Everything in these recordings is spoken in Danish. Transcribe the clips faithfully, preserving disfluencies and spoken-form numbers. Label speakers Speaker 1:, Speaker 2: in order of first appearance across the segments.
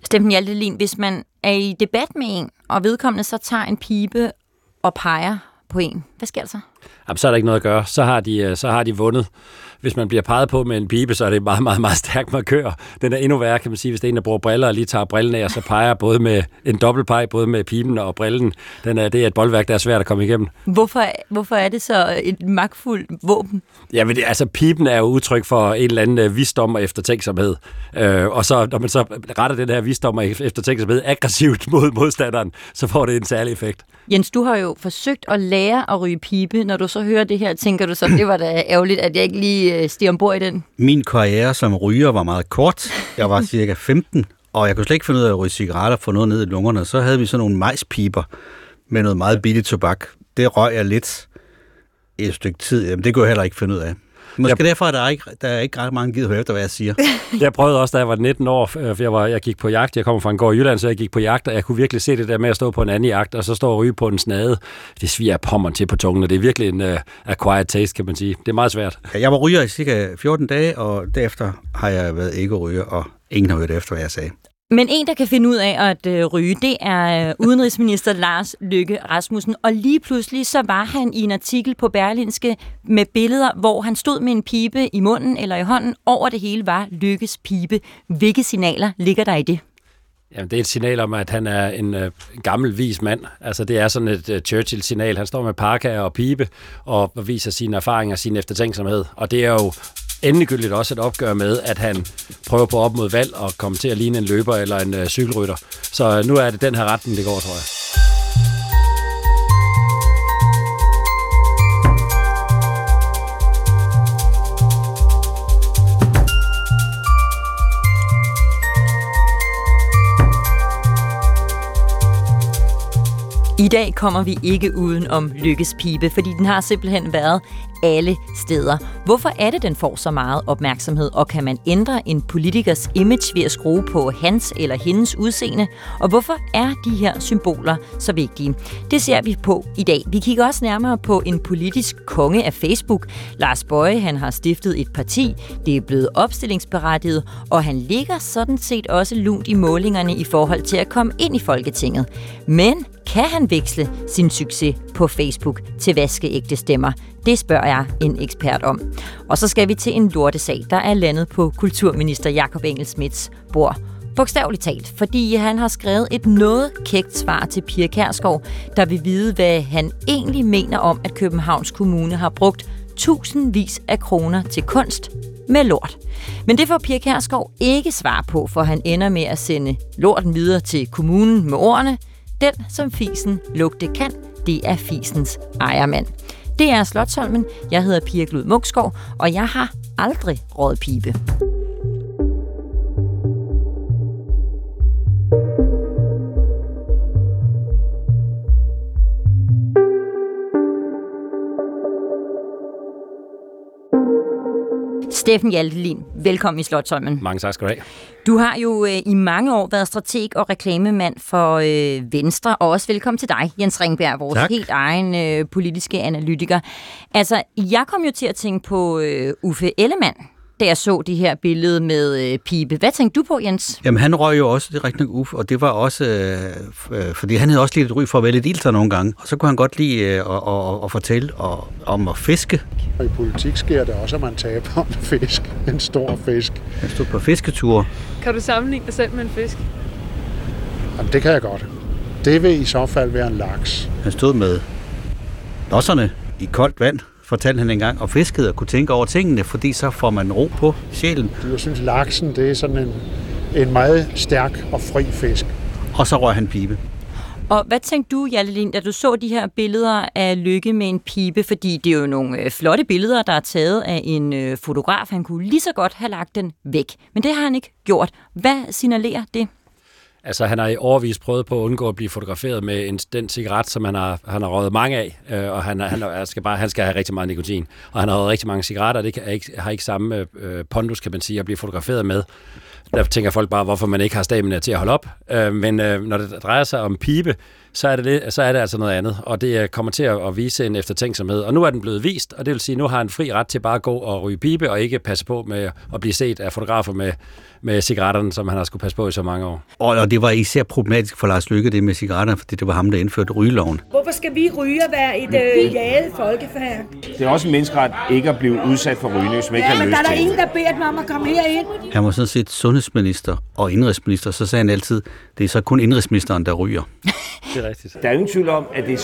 Speaker 1: Steffen Hjaltelin, hvis man er i debat med en, og vedkommende så tager en pibe og peger på en, hvad sker der så?
Speaker 2: Jamen, så er der ikke noget at gøre. Så har de, så har de vundet. Hvis man bliver peget på med en pibe, så er det en meget, meget, meget stærk markør. Den er endnu værre, kan man sige, hvis det er en, der bruger briller og lige tager brillen af, og så peger både med en dobbeltpeg, både med piben og brillen. Den er, det er et boldværk, der er svært at komme igennem.
Speaker 1: Hvorfor, hvorfor er det så et magtfuldt våben?
Speaker 2: Ja, men det, altså piben er jo udtryk for en eller anden visdom og eftertænksomhed. Øh, og så, når man så retter den her visdom og eftertænksomhed aggressivt mod modstanderen, så får det en særlig effekt.
Speaker 1: Jens, du har jo forsøgt at lære at ryge pibe. Når du så hører det her, tænker du så, det var da ærgerligt, at jeg ikke lige stiger ombord i den?
Speaker 3: Min karriere som ryger var meget kort. Jeg var cirka femten, og jeg kunne slet ikke finde ud af at ryge cigaretter for noget ned i lungerne. Så havde vi sådan nogle majspiber med noget meget billig tobak. Det røg jeg lidt i et stykke tid. Jamen, det kunne jeg heller ikke finde ud af. Måske jeg... derfor er der ikke, der er ikke ret mange gider høre efter, hvad jeg siger.
Speaker 2: Jeg prøvede også, da jeg var nitten år, for jeg, var, jeg gik på jagt. Jeg kommer fra en gård i Jylland, så jeg gik på jagt, og jeg kunne virkelig se det der med at stå på en anden jagt, og så stå og ryge på en snade. Det sviger pommeren til på tungen, og det er virkelig en uh, acquired taste, kan man sige. Det er meget svært.
Speaker 3: Jeg var ryger i cirka fjorten dage, og derefter har jeg været ikke-ryger, og ingen har hørt efter, hvad jeg sagde.
Speaker 1: Men en, der kan finde ud af at øh, ryge, det er udenrigsminister Lars Løkke Rasmussen. Og lige pludselig så var han i en artikel på Berlingske med billeder, hvor han stod med en pibe i munden eller i hånden. Over det hele var Løkkes pibe. Hvilke signaler ligger der i det?
Speaker 2: Jamen, det er et signal om, at han er en, øh, en gammel, vis mand. Altså, det er sådan et uh, Churchill-signal. Han står med parka og pibe og viser sine erfaringer og sin eftertænksomhed. Og det er jo endegyldigt også et opgør med, at han prøver på op mod valg og kommer til at ligne en løber eller en uh, cykelrytter. Så uh, nu er det den her retning, det går, tror jeg.
Speaker 1: I dag kommer vi ikke uden om Løkkes pibe, fordi den har simpelthen været alle steder. Hvorfor er det, den får så meget opmærksomhed, og kan man ændre en politikers image ved at skrue på hans eller hendes udseende? Og hvorfor er de her symboler så vigtige? Det ser vi på i dag. Vi kigger også nærmere på en politisk konge af Facebook. Lars Boje, han har stiftet et parti, det er blevet opstillingsberettiget, og han ligger sådan set også lunt i målingerne i forhold til at komme ind i Folketinget. Men kan han veksle sin succes på Facebook til vaskeægte stemmer? Det spørger jeg en ekspert om. Og så skal vi til en lortesag, der er landet på kulturminister Jakob Engel-Schmidts bord. Bogstaveligt talt, fordi han har skrevet et noget kægt svar til Pia Kjærsgaard, der vil vide, hvad han egentlig mener om, at Københavns Kommune har brugt tusindvis af kroner til kunst med lort. Men det får Pia Kjærsgaard ikke svar på, for han ender med at sende lorten videre til kommunen med ordene: den, som fisen lugte kan, det er fisens ejermand. Det er Slotsholmen. Jeg hedder Pia Glud Munksgaard, og jeg har aldrig røget pibe. Steffen Hjaltelin, velkommen i Slotsholmen.
Speaker 2: Mange tak skal du have.
Speaker 1: Du har jo øh, i mange år været strateg og reklamemand for øh, Venstre, og også velkommen til dig, Jens Ringberg, vores tak. helt egen øh, politiske analytiker. Altså, jeg kom jo til at tænke på øh, Uffe Ellemann, da jeg så det her billede med øh, pibe. Hvad tænkte du på, Jens?
Speaker 3: Jamen, han røg jo også, det er rigtig nok Uffe, og det var også, øh, fordi han havde også lidt et ryg for at være lidt ilter nogle gange, og så kunne han godt lide øh, at, at, at fortælle og, om at fiske.
Speaker 4: Og i politik sker det også, at man taber om fisk. En stor fisk.
Speaker 3: Han stod på fisketure.
Speaker 5: Kan du sammenligne dig selv med en fisk?
Speaker 4: Jamen, det kan jeg godt. Det vil i så fald være en laks.
Speaker 3: Han stod med losserne i koldt vand, fortalte han engang, og fiskede og kunne tænke over tingene, fordi så får man ro på sjælen.
Speaker 4: Jeg synes, laksen det er sådan en, en meget stærk og fri fisk.
Speaker 3: Og så røg han pibe.
Speaker 1: Og hvad tænkte du, Hjaltelin, da du så de her billeder af Løkke med en pibe? Fordi det er jo nogle øh, flotte billeder, der er taget af en øh, fotograf. Han kunne lige så godt have lagt den væk. Men det har han ikke gjort. Hvad signalerer det?
Speaker 2: Altså, han har i årevis prøvet på at undgå at blive fotograferet med en, den cigaret, som han har, han har røget mange af, øh, og han, han, skal bare, han skal have rigtig meget nikotin. Og han har røget rigtig mange cigaretter, og det kan, ikke, har ikke samme øh, pondus, kan man sige, at blive fotograferet med. Der tænker folk bare, hvorfor man ikke har stamina til at holde op. Øh, men øh, når det drejer sig om pibe, så er det, det, så er det altså noget andet, og det kommer til at vise en eftertænksomhed. Og nu er den blevet vist, og det vil sige, at nu har han fri ret til bare at gå og ryge pibe, og ikke passe på med at blive set af fotografer med, med cigaretterne, som han har skulle passe på i så mange år.
Speaker 3: Og, og det var især problematisk for Lars Løkke, det med cigaretterne, fordi det var ham, der indførte rygeloven.
Speaker 6: Hvorfor skal vi ryge og være et øh, jaget folkefærd?
Speaker 7: Det er også en menneskeret ikke at blive udsat for rygning, hvis man ikke
Speaker 6: Ja,
Speaker 7: har
Speaker 6: men
Speaker 7: lyst
Speaker 6: der er der
Speaker 7: til.
Speaker 6: ingen, der beder dem om at komme herind.
Speaker 3: Han var sådan set sundhedsminister og indrigsminister, så sagde han altid, det er så kun indrigsministeren, der ryger.
Speaker 2: Det er rigtigt.
Speaker 7: Der er ingen tvivl om, at det er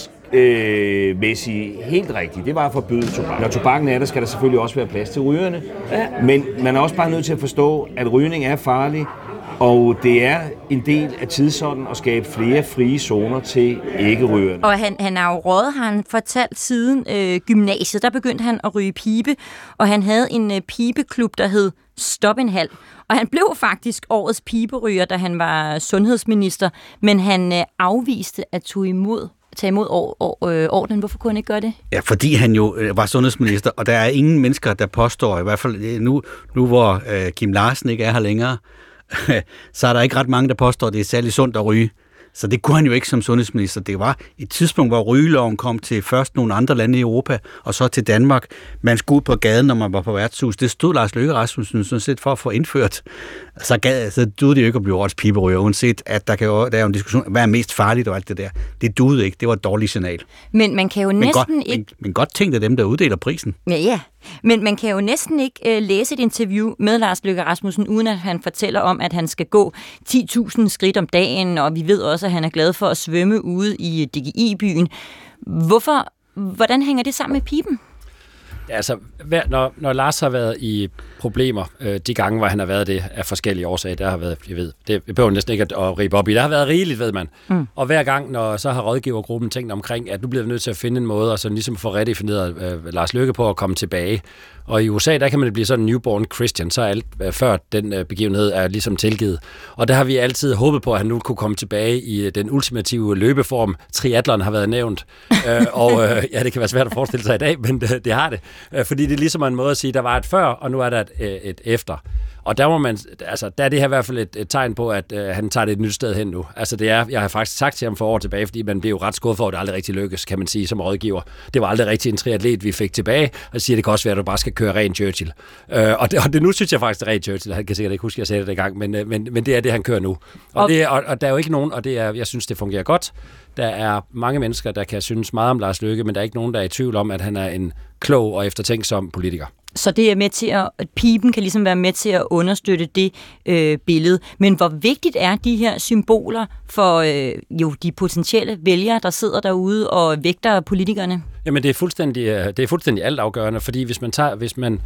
Speaker 7: sundhedsmæssigt øh, helt rigtigt. Det var at forbyde tobak. Når tobakken er der, skal der selvfølgelig også være plads til rygerne. Ja. Men man er også bare nødt til at forstå, at rygning er farlig, og det er en del af tidsånden at skabe flere frie zoner til ikke-rygerne.
Speaker 1: Og han, han er jo råd, har han fortalt siden øh, gymnasiet. Der begyndte han at ryge pibe, og han havde en øh, pibeklub, der hed Stop en halv. Og han blev faktisk årets piberyger, da han var sundhedsminister, men han øh, afviste at tage imod tage imod or, or, øh, orden. Hvorfor kunne han ikke gøre det?
Speaker 3: Ja, fordi han jo øh, var sundhedsminister, og der er ingen mennesker, der påstår, i hvert fald nu, nu hvor øh, Kim Larsen ikke er her længere, så er der ikke ret mange, der påstår, at det er særlig sundt at ryge. Så det kunne han jo ikke som sundhedsminister. Det var et tidspunkt, hvor rygeloven kom til først nogle andre lande i Europa, og så til Danmark. Man skulle ud på gaden, når man var på værtshus. Det stod Lars Løkke Rasmussen sådan set for at få indført. Så, gad, så duede det jo ikke at blive årets piberyger, uanset at der, kan jo, der er jo en diskussion, hvad er mest farligt og alt det der. Det duede ikke. Det var et dårligt signal.
Speaker 1: Men man kan jo
Speaker 3: men
Speaker 1: næsten
Speaker 3: godt,
Speaker 1: ikke...
Speaker 3: Men, men godt tænkt af dem, der uddeler prisen.
Speaker 1: Ja, ja. Men man kan jo næsten ikke uh, læse et interview med Lars Løkke Rasmussen, uden at han fortæller om, at han skal gå ti tusind skridt om dagen, og vi ved også, at han er glad for at svømme ude i D G I-byen. Hvorfor, hvordan hænger det sammen med piben?
Speaker 2: Altså, når, når Lars har været i problemer, øh, de gange, hvor han har været det af forskellige årsager, der har været, jeg ved, det behøver næsten ikke at, at ribe op i, der har været rigeligt, ved man. Mm. Og hver gang, når så har rådgivergruppen tænkt omkring, at nu bliver vi nødt til at finde en måde, og så ligesom få redefineret øh, Lars Løkke på at komme tilbage. Og i U S A, der kan man blive sådan en newborn Christian, så alt øh, før den øh, begivenhed er ligesom tilgivet. Og der har vi altid håbet på, at han nu kunne komme tilbage i den ultimative løbeform. Triathlon har været nævnt, øh, og øh, ja, det kan være svært at forestille sig i dag, men det, det har det. Øh, fordi det er ligesom en måde at sige, der var et før, og nu er der et, et efter. Og der må man, altså, der er det her i hvert fald et, et tegn på, at øh, han tager det et nyt sted hen nu. Altså det er, jeg har faktisk sagt til ham for år tilbage, fordi man blev jo ret skuffet for, at det aldrig rigtig lykkes, kan man sige, som rådgiver. Det var aldrig rigtig en triatlet, vi fik tilbage, og siger, det kan også være, at du bare skal køre ren Churchill. Øh, og, det, og det nu synes jeg faktisk, det er ren Churchill. Han kan sikkert ikke huske, at jeg sagde det i gang, men, men, men det er det, han kører nu. Og, og, det, og, og der er jo ikke nogen, og det er, jeg synes, det fungerer godt. Der er mange mennesker, der kan synes meget om Lars Løkke, men der er ikke nogen, der er i tvivl om, at han er en klog og eftertænksom politiker. Så
Speaker 1: det er med til at, at piben kan ligesom være med til at understøtte det øh, billede. Men hvor vigtigt er de her symboler for øh, jo de potentielle vælgere, der sidder derude og vægter politikerne?
Speaker 2: Jamen det er fuldstændig, det er fuldstændig altafgørende, fordi hvis man tager, hvis man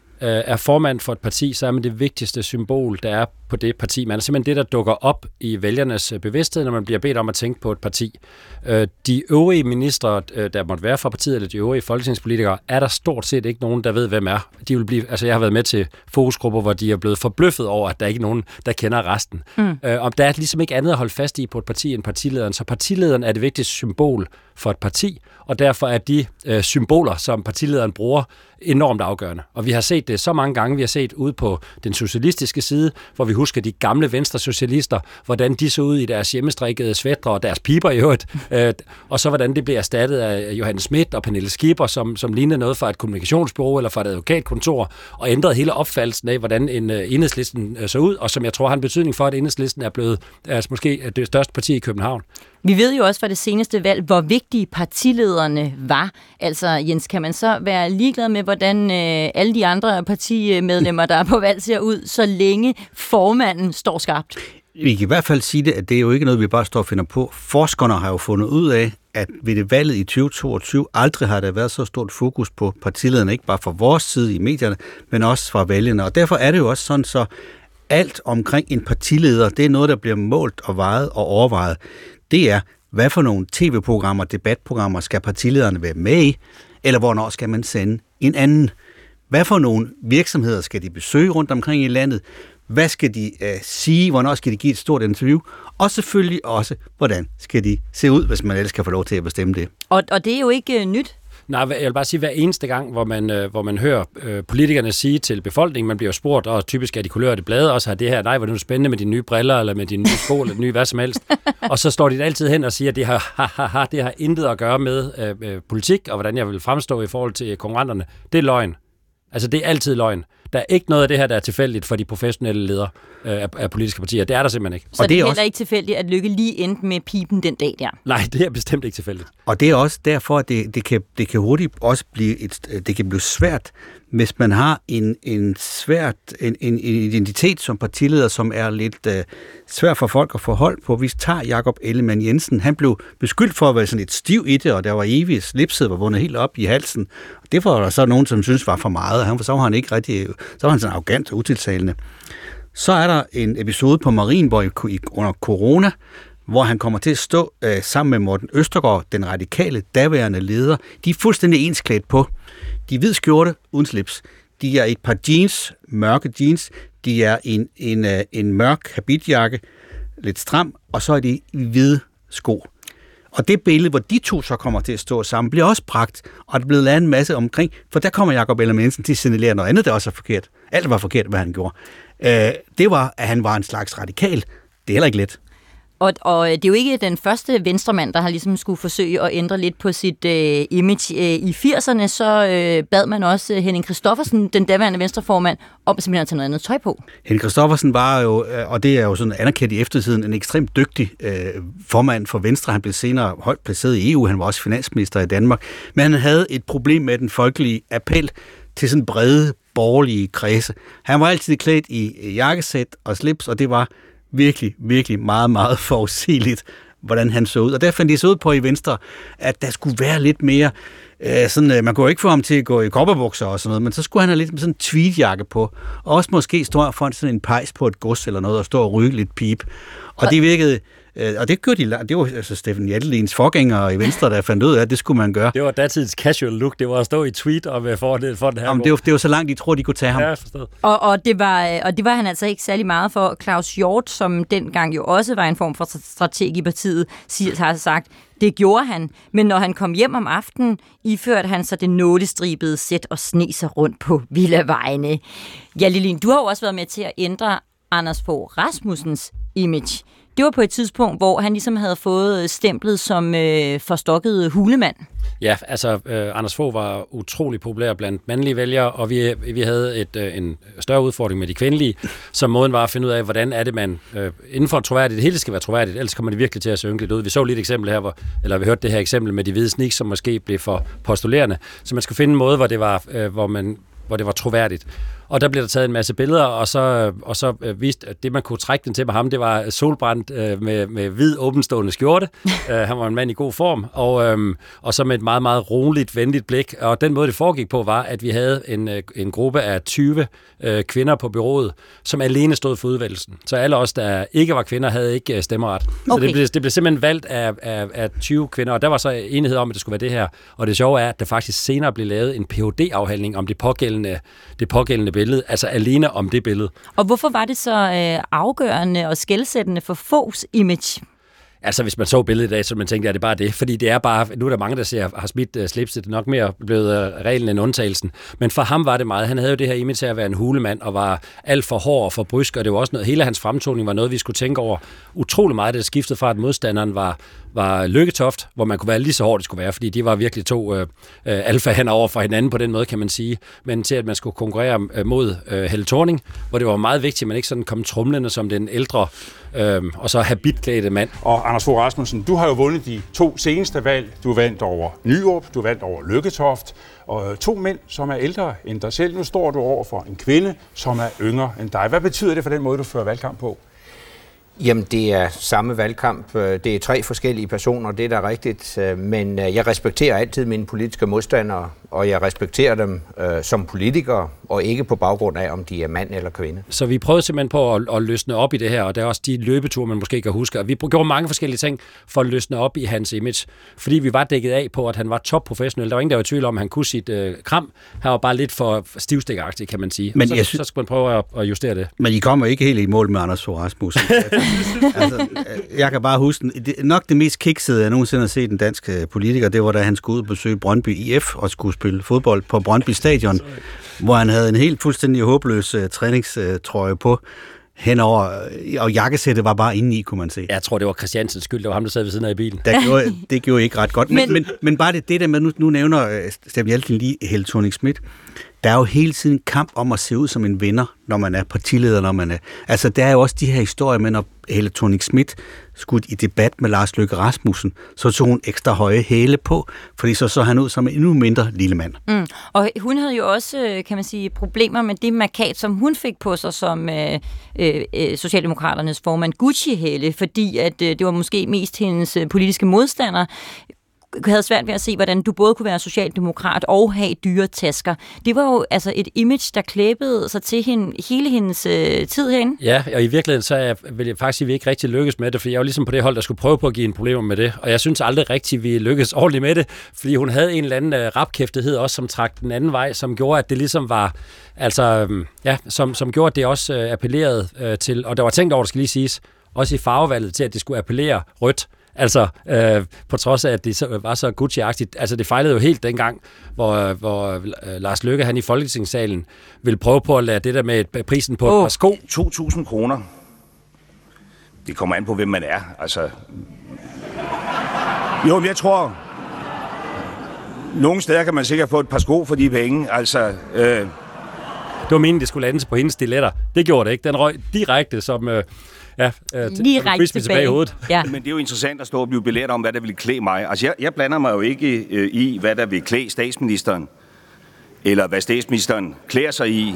Speaker 2: er formand for et parti, så er man det vigtigste symbol, der er på det parti. Man er simpelthen det, der dukker op i vælgernes bevidsthed, når man bliver bedt om at tænke på et parti. De øvrige ministre, der måtte være fra partiet, eller de øvrige folketingspolitikere, er der stort set ikke nogen, der ved, hvem er. De vil blive, altså jeg har været med til fokusgrupper, hvor de er blevet forbløffet over, at der ikke er nogen, der kender resten. Mm. Og der er ligesom ikke andet at holde fast i på et parti end partilederen. Så partilederen er det vigtigste symbol for et parti, og derfor er de øh, symboler, som partilederen bruger, enormt afgørende. Og vi har set det så mange gange. Vi har set ude på den socialistiske side, hvor vi husker de gamle venstresocialister, hvordan de så ud i deres hjemmestrikkede svætre og deres piber i øvrigt, øh, og så hvordan det blev erstattet af Johannes Schmidt og Pernille Skipper, som, som lignede noget fra et kommunikationsbureau eller fra et advokatkontor, og ændrede hele opfattelsen af, hvordan en uh, Enhedslisten uh, så ud, og som jeg tror har en betydning for, at Enhedslisten er blevet altså, måske det største parti i København.
Speaker 1: Vi ved jo også fra det seneste valg, hvor vigtige partilederne var. Altså, Jens, kan man så være ligeglad med, hvordan øh, alle de andre partimedlemmer, der er på valg, ser ud, så længe formanden står skarpt?
Speaker 3: Vi kan i hvert fald sige det, at det er jo ikke noget, vi bare står og finder på. Forskerne har jo fundet ud af, at ved det valget i tyve toogtyve aldrig har der været så stort fokus på partilederne, ikke bare fra vores side i medierne, men også fra vælgerne. Og derfor er det jo også sådan, så alt omkring en partileder, det er noget, der bliver målt og vejet og overvejet. Det er, hvad for nogle tv-programmer, debatprogrammer skal partilederne være med i, eller hvornår skal man sende en anden? Hvad for nogle virksomheder skal de besøge rundt omkring i landet? Hvad skal de uh, sige? Hvornår skal de give et stort interview? Og selvfølgelig også, hvordan skal de se ud, hvis man ellers kan få lov til at bestemme det.
Speaker 1: Og, og det er jo ikke uh, nyt.
Speaker 2: Nej, jeg vil bare sige, hver eneste gang, hvor man, øh, hvor man hører øh, politikerne sige til befolkningen, man bliver spurgt, og typisk er de kulørte blade også har det her, nej, hvor er det spændende med dine nye briller, eller med dine nye sko, eller nye hvad som helst. Og så står de altid hen og siger, at det har, ha, ha, ha, det har intet at gøre med øh, øh, politik, og hvordan jeg vil fremstå i forhold til konkurrenterne. Det er løgn. Altså, det er altid løgn. Der er ikke noget af det her, der er tilfældigt for de professionelle ledere øh, af, af politiske partier. Det er der simpelthen ikke.
Speaker 1: Så og det er heller også ikke tilfældigt, at Løkke lige endte med pipen den dag der?
Speaker 2: Nej, det er bestemt ikke tilfældigt.
Speaker 3: Og det er også derfor, at det, det, kan, det kan hurtigt også blive, et, det kan blive svært, hvis man har en, en svært en, en identitet som partileder, som er lidt uh, svær for folk at forholde på. Vi tager Jakob Ellemann-Jensen. Han blev beskyldt for at være sådan lidt stiv i det, og der var evigt slipset, var vundet helt op i halsen. Og det var der så nogen, som synes var for meget. Han, så var han ikke rigtig, så var han sådan arrogant og utiltalende. Så er der en episode på Marienborg under corona, hvor han kommer til at stå øh, sammen med Morten Østergaard, den radikale daværende leder. De er fuldstændig ensklædt på. De er hvid skjorte uden slips. De er et par jeans, mørke jeans. De er en, en, en, en mørk habitjakke, lidt stram, og så er de hvide sko. Og det billede, hvor de to så kommer til at stå sammen, bliver også bragt, og der er blevet lavet en masse omkring, for der kommer Jakob Ellemann-Jensen til at signalere noget andet, der også er forkert. Alt var forkert, hvad han gjorde. Øh, det var, at han var en slags radikal. Det er heller ikke let.
Speaker 1: Og, og det er jo ikke den første venstremand, der har ligesom skulle forsøge at ændre lidt på sit øh, image. I firserne så øh, bad man også Henning Christoffersen, den daværende venstreformand, om simpelthen at tage noget andet tøj på.
Speaker 3: Henning Christoffersen var jo, og det er jo sådan anerkendt i eftertiden, en ekstremt dygtig øh, formand for Venstre. Han blev senere højt placeret i E U, han var også finansminister i Danmark. Men han havde et problem med den folkelige appel til sådan brede borgerlige kredse. Han var altid klædt i jakkesæt og slips, og det var virkelig, virkelig meget, meget forudsigeligt, hvordan han så ud. Og der fandt de så ud på i Venstre, at der skulle være lidt mere, øh, sådan, øh, man kunne ikke få ham til at gå i kopperbukser og sådan noget, men så skulle han have lidt med sådan en tweedjakke på, og også måske stå foran sådan en pejs på et gods eller noget, og stå og ryge lidt pip. Og, og det virkede, øh, og det gjorde de, det var altså Steffen Jettelins forgængere i Venstre, der fandt ud af, at det skulle man gøre.
Speaker 2: Det var datidens casual look, det var at stå i tweet og for, det, for den her.
Speaker 3: Jamen, det, var, det var så langt, de troede, de kunne tage ham.
Speaker 2: Ja, forstået.
Speaker 1: Og, og, det var, og det var han altså ikke særlig meget for. Claus Hjort, som dengang jo også var en form for strateg i partiet, har sagt, det gjorde han. Men når han kom hjem om aftenen, iførte han sig det nålestribede sæt og sne sig rundt på villavejene. Ja, Lilin, du har jo også været med til at ændre Anders Fogh Rasmussens image. Det var på et tidspunkt, hvor han ligesom havde fået stemplet som øh, forstokket hulemand.
Speaker 2: Ja, altså øh, Anders Fogh var utrolig populær blandt mandlige vælgere, og vi, vi havde et, øh, en større udfordring med de kvindelige, som måden var at finde ud af, hvordan er det, man øh, inden for troværdigt, det hele skal være troværdigt, ellers kommer det virkelig til at synke lidt ud. Vi så lige et eksempel her, hvor, eller vi hørte det her eksempel med de hvide sneaks, som måske blev for postulerende, så man skulle finde en måde, hvor det var, øh, hvor man, hvor det var troværdigt. Og der blev der taget en masse billeder, og så, og så øh, viste, at det, man kunne trække den til med ham, det var solbrændt øh, med, med hvid, åbenstående skjorte. uh, han var en mand i god form, og, øh, og så med et meget, meget roligt, venligt blik. Og den måde, det foregik på, var, at vi havde en, en gruppe af tyve øh, kvinder på bureauet, som alene stod for udvælgelsen. Så alle os, der ikke var kvinder, havde ikke stemmeret. Okay. Så det blev, det blev simpelthen valgt af, af, af tyve kvinder, og der var så enighed om, at det skulle være det her. Og det sjove er, at der faktisk senere blev lavet en P H D-afhandling om det pågældende, det pågældende billede, altså alene om det billede.
Speaker 1: Og hvorfor var det så øh, afgørende og skelsættende for Foghs image?
Speaker 2: Altså, hvis man så billedet i dag, så man tænkte, at det er bare det. Fordi det er bare, nu er der mange, der siger, har smidt uh, slipset, det er nok mere blevet uh, reglen end undtagelsen. Men for ham var det meget. Han havde jo det her image til at være en hulemand, og var alt for hård og for brysk, og det var også noget, hele hans fremtoning var noget, vi skulle tænke over utrolig meget, da det skiftede fra, at modstanderen var, var Lykketoft, hvor man kunne være lige så hård, det skulle være, fordi de var virkelig to uh, uh, alfahander over for hinanden på den måde, kan man sige. Men til, at man skulle konkurrere uh, mod uh, Helle Thorning, hvor det var meget vigtigt, at man ikke sådan kom trumlende som den ældre Øhm, og så habitklædte mand.
Speaker 8: Og Anders Fogh Rasmussen, du har jo vundet de to seneste valg. Du er valgt over Nyrup, du er valgt over Lykketoft, og to mænd, som er ældre end dig selv. Nu står du over for en kvinde, som er yngre end dig. Hvad betyder det for den måde, du fører valgkamp på?
Speaker 9: Jamen, det er samme valgkamp. Det er tre forskellige personer, det er da rigtigt. Men jeg respekterer altid mine politiske modstandere. og jeg respekterer dem øh, som politikere, og ikke på baggrund af, om de er mand eller kvinde.
Speaker 2: Så vi prøvede simpelthen på at, at løsne op i det her, og der er også de løbeture, man måske kan huske. Og vi gjorde mange forskellige ting for at løsne op i hans image, fordi vi var dækket af på, at han var topprofessionel. Der var ingen, der var i tvivl om, at han kunne sit øh, kram. Han var bare lidt for stivstikagtig, kan man sige. Men så, jeg sy- så skal man prøve at, at justere det.
Speaker 3: Men I kommer ikke helt i mål med Anders Fogh Rasmussen. altså, jeg kan bare huske, det, nok det mest kiksede, jeg nogensinde har set en dansk politiker, det var, da han skulle ud og besøge Brøndby I F og skulle spille fodbold på Brøndby Stadion, hvor han havde en helt fuldstændig håbløs uh, træningstrøje på henover, og jakkesættet var bare inde i, kunne man se.
Speaker 2: Jeg tror, det var Christiansens skyld, det var ham, der sad ved siden af i bilen.
Speaker 3: Der gjorde, det gjorde ikke ret godt. Men, men, men, men bare det, det der med, nu, nu nævner Steffen Hjaltin lige Helle Thorning-Schmidt, der er jo hele tiden kamp om at se ud som en vinder, når man er partileder, når man er... Altså, der er jo også de her historier med, når Helle Thorning-Schmidt skulle i debat med Lars Løkke Rasmussen, så tog hun ekstra høje hæle på, fordi så så han ud som en endnu mindre lille mand.
Speaker 1: Mm. Og hun havde jo også, kan man sige, problemer med det markat, som hun fik på sig som øh, øh, Socialdemokraternes formand, Gucci-Helle, fordi at øh, det var måske mest hendes øh, politiske modstander, havde svært ved at se, hvordan du både kunne være socialdemokrat og have dyre tasker. Det var jo altså et image, der klæbede sig til hende, hele hendes øh, tid herinde.
Speaker 2: Ja, og i virkeligheden så er, vil jeg faktisk sige, at vi ikke rigtig lykkes med det, for jeg var ligesom på det hold, der skulle prøve på at give en problemer med det, og jeg synes aldrig rigtigt, vi lykkedes ordentligt med det, fordi hun havde en eller anden øh, rapkæftighed også, som trak den anden vej, som gjorde, at det ligesom var, altså, øh, ja, som, som gjorde, at det også øh, appellerede øh, til, og der var tænkt over, det skal lige siges, også i farvevalget til, at det skulle appellere rødt. Altså, øh, på trods af, at det så, var så Gucci-agtigt. Altså, det fejlede jo helt dengang, hvor, hvor øh, Lars Løkke, han i Folketingssalen, ville prøve på at lade det der med prisen på oh. et par sko.
Speaker 10: to tusind kroner. Det kommer an på, hvem man er. Altså... Jo, men jeg tror... Nogle steder kan man sikkert få et par sko for de penge. Altså... Øh...
Speaker 2: Det var meningen, det skulle landes på hendes stiletter. Det gjorde det ikke. Den røg direkte som... Øh, Ja, øh,
Speaker 1: lige række tilbage.
Speaker 2: tilbage i hovedet.
Speaker 10: Ja. Men det er jo interessant at stå og blive belært om, hvad der vil klæde mig. Altså, jeg, jeg blander mig jo ikke øh, i, hvad der vil klæde statsministeren, eller hvad statsministeren klæder sig i,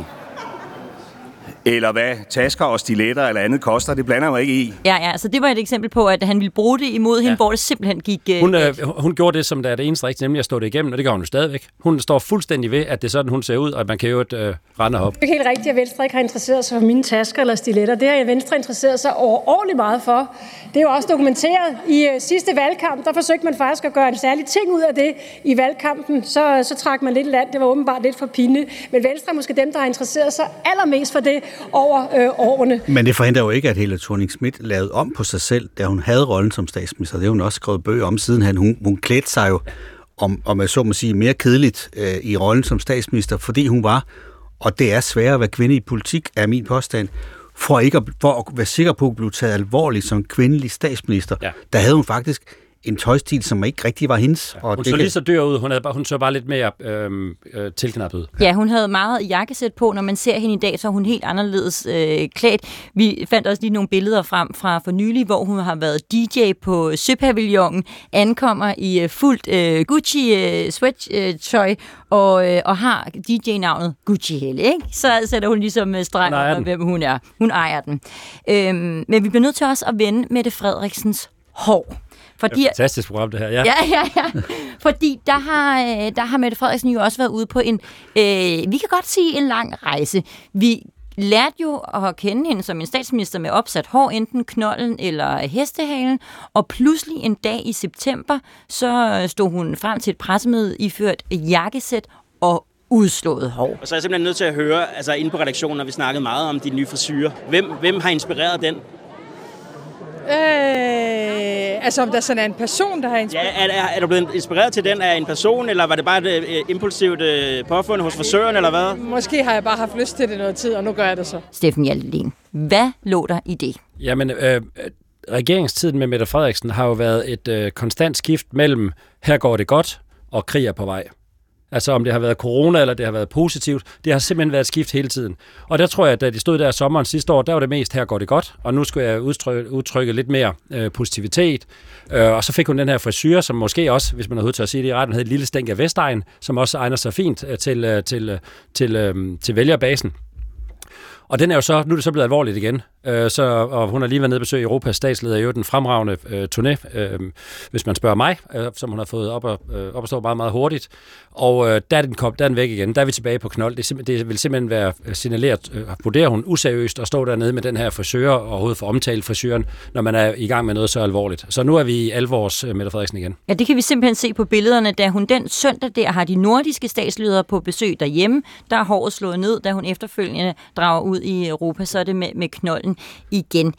Speaker 10: eller hvad tasker og stiletter eller andet koster. Det blander jeg mig ikke i.
Speaker 1: Ja, ja, så det var et eksempel på, at han ville bruge det imod hende, ja. Hvor det simpelthen gik... Øh,
Speaker 2: hun, øh, hun gjorde det, som der er det eneste rigtige, nemlig at stå det igennem, og det gør hun jo stadigvæk. Hun står fuldstændig ved, at det er sådan, hun ser ud, og at man kan jo et øh, rende op.
Speaker 11: Det er ikke helt rigtigt, at Venstre ikke har interesseret sig for mine tasker eller stiletter. Det har Venstre interesseret sig overordentligt meget for. Det er jo også dokumenteret. I øh, sidste valgkamp, der forsøgte man faktisk at gøre en særlig ting ud af det i valgkampen. Så, så trak man lidt land. Det var åbenbart lidt for pinligt. Men Venstre er måske dem, der har interesseret sig allermest for det over øh, årene.
Speaker 3: Men det forhindrer jo ikke, at Helle Thorning-Schmidt lavede om på sig selv, da hun havde rollen som statsminister. Det har hun også skrevet bøger om siden. Hun, hun klædte sig jo, om, om jeg så må sige, mere kedeligt øh, i rollen som statsminister, fordi hun var, og det er sværere at være kvinde i politik, er min påstand, for, ikke at, for at være sikker på at blive taget alvorligt som kvindelig statsminister. Ja. Der havde hun faktisk en tøjstil, som ikke rigtig var hendes.
Speaker 2: Ja, hun og så det lige så dyr ud. Hun, havde bare, hun så bare lidt mere øh, øh, tilknappet ud.
Speaker 1: Ja, hun havde meget jakkesæt på. Når man ser hende i dag, så er hun helt anderledes øh, klædt. Vi fandt også lige nogle billeder frem fra for nylig, hvor hun har været D J på Søpavillonen, ankommer i øh, fuldt øh, Gucci øh, sweattøj øh, og, øh, og har D J-navnet Gucci Helle, ikke? Så sætter hun ligesom streg om, hvem hun er. Hun ejer den. Øhm, men vi bliver nødt til også at vende Mette Frederiksens hår.
Speaker 2: Fordi, det er et fantastisk program, det her. Ja,
Speaker 1: ja, ja. ja. Fordi der har, der har Mette Frederiksen jo også været ude på en, øh, vi kan godt sige en lang rejse. Vi lærte jo at kende hende som en statsminister med opsat hår, enten knolden eller hestehalen, og pludselig en dag i september, så stod hun frem til et pressemøde iført jakkesæt og udslået hår.
Speaker 12: Og så er jeg simpelthen nødt til at høre, altså inde på redaktionen, når vi snakkede meget om de nye frisyrer. Hvem, hvem har inspireret den?
Speaker 5: Øh, altså om der sådan er en person, der har inspireret?
Speaker 12: Ja, er, er du blevet inspireret til den af en person, eller var det bare et uh, impulsivt uh, påfund hos frisøren, eller hvad?
Speaker 5: Måske har jeg bare haft lyst til det noget tid, og nu gør jeg det så.
Speaker 1: Steffen Hjaltin, hvad lå der i det?
Speaker 2: Jamen, øh, regeringstiden med Mette Frederiksen har jo været et øh, konstant skift mellem her går det godt, og krig er på vej. Altså om det har været corona, eller det har været positivt. Det har simpelthen været skift hele tiden. Og der tror jeg, at da de stod der sommeren sidste år, der var det mest, her går det godt. Og nu skulle jeg udtrykke, udtrykke lidt mere øh, positivitet. Øh, og så fik hun den her frisyre, som måske også, hvis man har hovedet til at sige det i retten, havde et lille stænk af Vestegn, som også egner sig fint øh, til, øh, til, øh, til, øh, til vælgerbasen. Og den er jo så, nu er det så blevet alvorligt igen. Øh, så, og hun har lige været nede og besøge Europas statsleder, i øvrigt en fremragende øh, turné, øh, hvis man spørger mig, øh, som hun har fået op at, øh, op at stå meget, meget hurtigt. Og øh, der, er den kom, der er den væk igen. Der er vi tilbage på knold. Det, det vil simpelthen være signaleret, øh, vurderer hun useriøst at stå dernede med den her frisør og overhovedet få omtalt frisøren, når man er i gang med noget så alvorligt. Så nu er vi i alvors øh, Mette Frederiksen igen.
Speaker 1: Ja, det kan vi simpelthen se på billederne, da hun den søndag der har de nordiske statsledere på besøg derhjemme. Der er håret slået ned, da hun efterfølgende drager ud i Europa, så er det med, med knolden igen.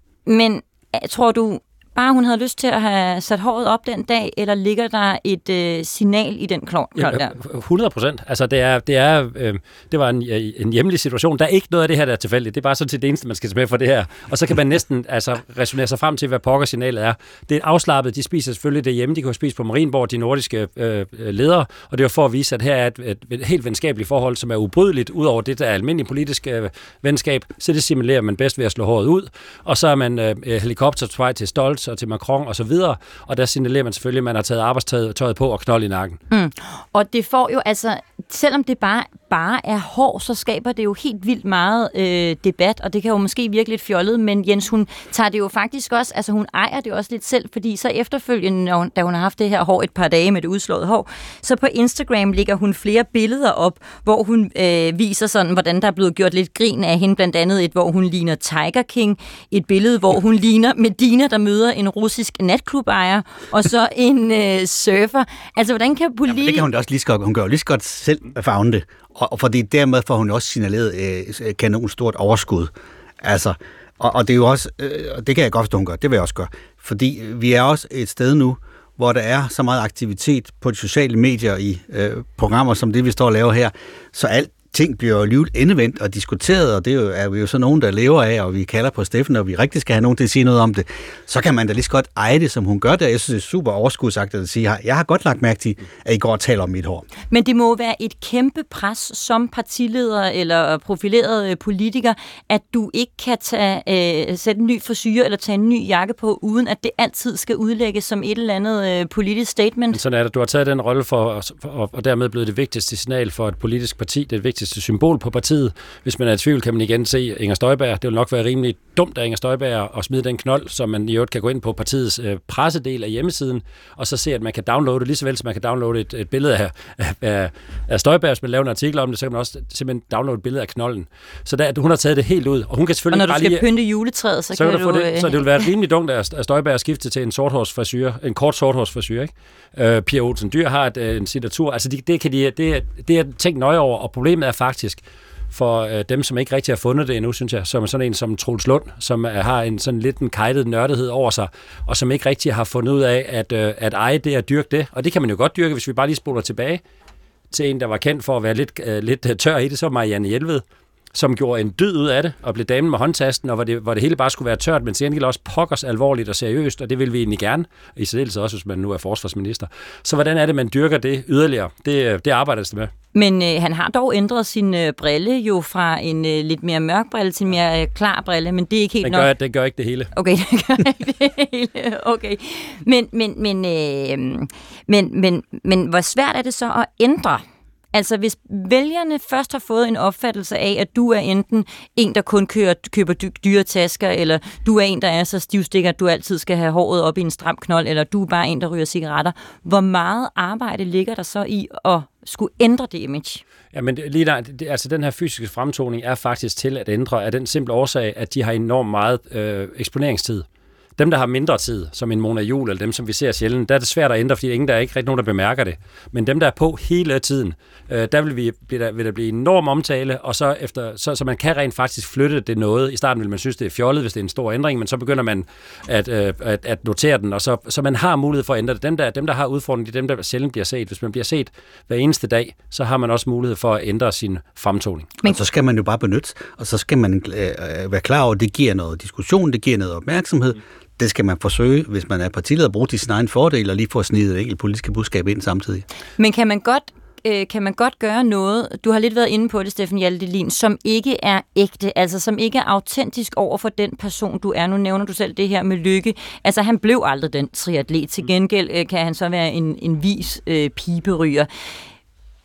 Speaker 1: Men tror du, bare hun havde lyst til at have sat håret op den dag, eller ligger der et øh, signal i den knold der?
Speaker 2: Ja, hundrede procent. Altså, det, er, det, er, øh, det var en, en hjemlig situation. Der er ikke noget af det her, der er tilfældigt. Det er bare sådan set det eneste, man skal tage med for det her. Og så kan man næsten altså, resonere sig frem til, hvad pokker signalet er. Det er afslappet. De spiser selvfølgelig det hjemme. De kan spise på Marienborg, de nordiske øh, ledere. Og det var for at vise, at her er et, et, et helt venskabeligt forhold, som er ubrydeligt, ud over det, der er almindelig politisk øh, venskab. Så det simulerer man bedst ved at slå håret ud. Og så er man øh, helikopter til vej til Stolz og til Macron og så videre, og der signalerer man selvfølgelig, at man har taget arbejdstøjet på og knold i nakken.
Speaker 1: Mm. Og det får jo altså, selvom det bare, bare er hår, så skaber det jo helt vildt meget øh, debat, og det kan jo måske virke lidt fjollet, men Jens, hun tager det jo faktisk også, altså hun ejer det også lidt selv, fordi så efterfølgende, når hun, da hun har haft det her hår et par dage med det udslåede hår, så på Instagram lægger hun flere billeder op, hvor hun øh, viser sådan, hvordan der er blevet gjort lidt grin af hende, blandt andet et, hvor hun ligner Tiger King, et billede, hvor hun ligner Medina, der møder en russisk natklubejer, og så en øh, surfer. Altså, hvordan kan politikere...
Speaker 3: Ja, det kan hun også lige så godt. Hun gør jo lige så godt selv favne det. Og, og fordi dermed får hun også signaleret øh, kanon stort overskud. Altså, og, og det er jo også... Øh, det kan jeg godt forstå, hun gør. Det vil jeg også gøre. Fordi vi er også et sted nu, hvor der er så meget aktivitet på de sociale medier i øh, programmer, som det, vi står og laver her. Så alt ting bliver jo alligevel endevendt og diskuteret, og det er, jo, er vi jo så nogen, der lever af, og vi kalder på Steffen, og vi rigtig skal have nogen til at sige noget om det, så kan man da lige så godt eje det, som hun gør det. Jeg synes, det er super overskudsagtigt at sige, jeg har godt lagt mærke til, at I går og taler om mit hår.
Speaker 1: Men det må være et kæmpe pres som partileder eller profileret politiker, at du ikke kan tage, øh, sætte en ny frisyre eller tage en ny jakke på, uden at det altid skal udlægges som et eller andet øh, politisk statement.
Speaker 2: Sådan er det. Du har taget den rolle for, for, og dermed blevet det vigtigste signal for et politisk parti, det vigtigste symbol på partiet. Hvis man er i tvivl, kan man igen se Inger Støjberg. Det vil nok være rimelig dumt af Inger Støjberg at smide den knold, som man i øvrigt kan gå ind på partiets øh, pressedel af hjemmesiden, og så se, at man kan downloade, lige så vel som man kan downloade et, et billede af, af, af Støjberg, hvis man laver en artikel om det, så kan man også simpelthen downloade et billede af knolden. Så der, hun har taget det helt ud, og hun kan selvfølgelig
Speaker 1: og når du skal
Speaker 2: lige,
Speaker 1: pynte juletræet, så, så kan, kan du...
Speaker 2: Det, så det vil være rimelig dumt af Støjberg at skifte til en sorthårsfrisyre, en kort sorthårsfrisyre, ikke? Øh, Pia Olsen Dyhr har et, en signatur. Altså, det, det kan de, det, det er tænkt nøje over, og problemet er faktisk, for øh, dem, som ikke rigtig har fundet det endnu, synes jeg, som er sådan en som Troels Lund, som øh, har en sådan lidt en kajtet nørdighed over sig, og som ikke rigtig har fundet ud af, at, øh, at eje det at dyrke det. Og det kan man jo godt dyrke, hvis vi bare lige spoler tilbage til en, der var kendt for at være lidt, øh, lidt tør i det, så Marianne Jelved, som gjorde en dyd ud af det, og blev damen med håndtasten, og hvor det, hvor det hele bare skulle være tørt, men senere også pokkers alvorligt og seriøst, og det vil vi egentlig gerne, i særdeleshed også, hvis man nu er forsvarsminister. Så hvordan er det, man dyrker det yderligere? Det, det arbejder det med.
Speaker 1: Men øh, han har dog ændret sin øh, brille jo fra en øh, lidt mere mørk brille til en mere øh, klar brille, men det er ikke helt
Speaker 2: den
Speaker 1: nok.
Speaker 2: Gør, den gør ikke det hele.
Speaker 1: Okay, det gør ikke det hele. Okay. Men, men, men, øh, men, men, men hvor svært er det så at ændre? Altså, hvis vælgerne først har fået en opfattelse af, at du er enten en, der kun kører, køber dy- dyre tasker, eller du er en, der er så stivstikker, at du altid skal have håret op i en stram knold, eller du er bare en, der ryger cigaretter. Hvor meget arbejde ligger der så i at skulle ændre det image?
Speaker 2: Ja, men lige der, det, altså den her fysiske fremtoning er faktisk til at ændre af den simple årsag, at de har enormt meget øh, eksponeringstid. Dem, der har mindre tid, som en Mona Juul, eller dem, som vi ser sjældent, der er det svært at ændre, fordi ingen, der er ikke rigtig nogen, der bemærker det. Men dem, der er på hele tiden, øh, der, vil, vi, der vil der blive enorm omtale, og så, efter, så, så man kan rent faktisk flytte det noget. I starten vil man synes, det er fjollet, hvis det er en stor ændring, men så begynder man at, øh, at, at notere den, og så, så man har mulighed for at ændre det. Dem, der, dem, der har udfordring, det er dem, der sjældent bliver set. Hvis man bliver set hver eneste dag, så har man også mulighed for at ændre sin fremtoning.
Speaker 3: Men så skal man jo bare benytte, og så skal man øh, være klar over, at det giver noget diskussion, det giver noget opmærksomhed. Det skal man forsøge, hvis man er partileder, at bruge til sin egen fordel, og lige få snedet et enkelt politiske budskab ind samtidig.
Speaker 1: Men kan man godt, øh, kan man godt gøre noget, du har lidt været inde på det, Steffen Hjaltelin, som ikke er ægte, altså som ikke er autentisk over for den person, du er. Nu nævner du selv det her med Lykke. Altså, han blev aldrig den triatlet. Til gengæld øh, kan han så være en, en vis øh, piberyger.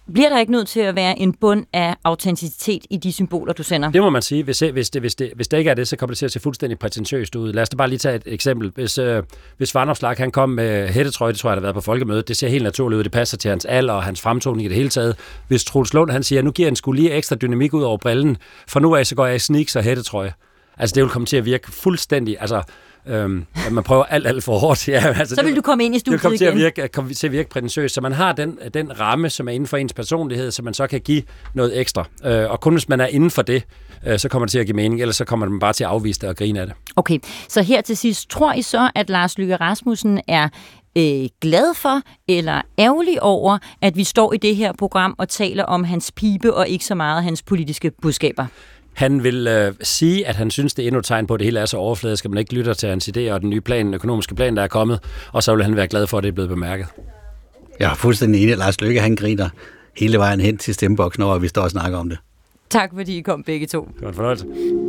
Speaker 1: Bliver der ikke nødt til at være en bund af autenticitet i de symboler, du sender?
Speaker 2: Det må man sige. Hvis, hvis, det, hvis, det, hvis det ikke er det, så kommer det til at se fuldstændig prætentiøst ud. Lad os da bare lige tage et eksempel. Hvis, øh, hvis Vanopslagh, han kom med hættetrøje, det tror jeg, der har været på folkemødet, det ser helt naturligt ud, det passer til hans alder og hans fremtoning i det hele taget. Hvis Troels Lund, han siger, nu giver han sgu lige ekstra dynamik ud over brillen, for nu af, så går jeg i sneaks og hættetrøje. Altså, det vil komme til at virke fuldstændig, altså, øhm, at man prøver alt, alt for hårdt. Ja, altså,
Speaker 1: så vil du komme ind i studiet igen.
Speaker 2: Det vil komme til at virke, komme til at virke prætentiøst, så man har den, den ramme, som er inden for ens personlighed, så man så kan give noget ekstra. Øh, og kun hvis man er inden for det, øh, så kommer det til at give mening, ellers så kommer man bare til at afvise det og grine af det.
Speaker 1: Okay, så her til sidst, tror I så, at Lars Løkke Rasmussen er øh, glad for eller ærgerlig over, at vi står i det her program og taler om hans pibe og ikke så meget hans politiske budskaber?
Speaker 2: Han vil øh, sige, at han synes, det er endnu et tegn på, at det hele er så overfladisk, at man ikke lytter til hans idéer og den nye plan, den økonomiske plan, der er kommet, og så vil han være glad for, at det er blevet bemærket.
Speaker 3: Jeg er fuldstændig enig. Lars Løkke, han griner hele vejen hen til stemmeboksen, når vi står og snakker om det.
Speaker 1: Tak, fordi I kom begge to.
Speaker 2: Det var en fornøjelse.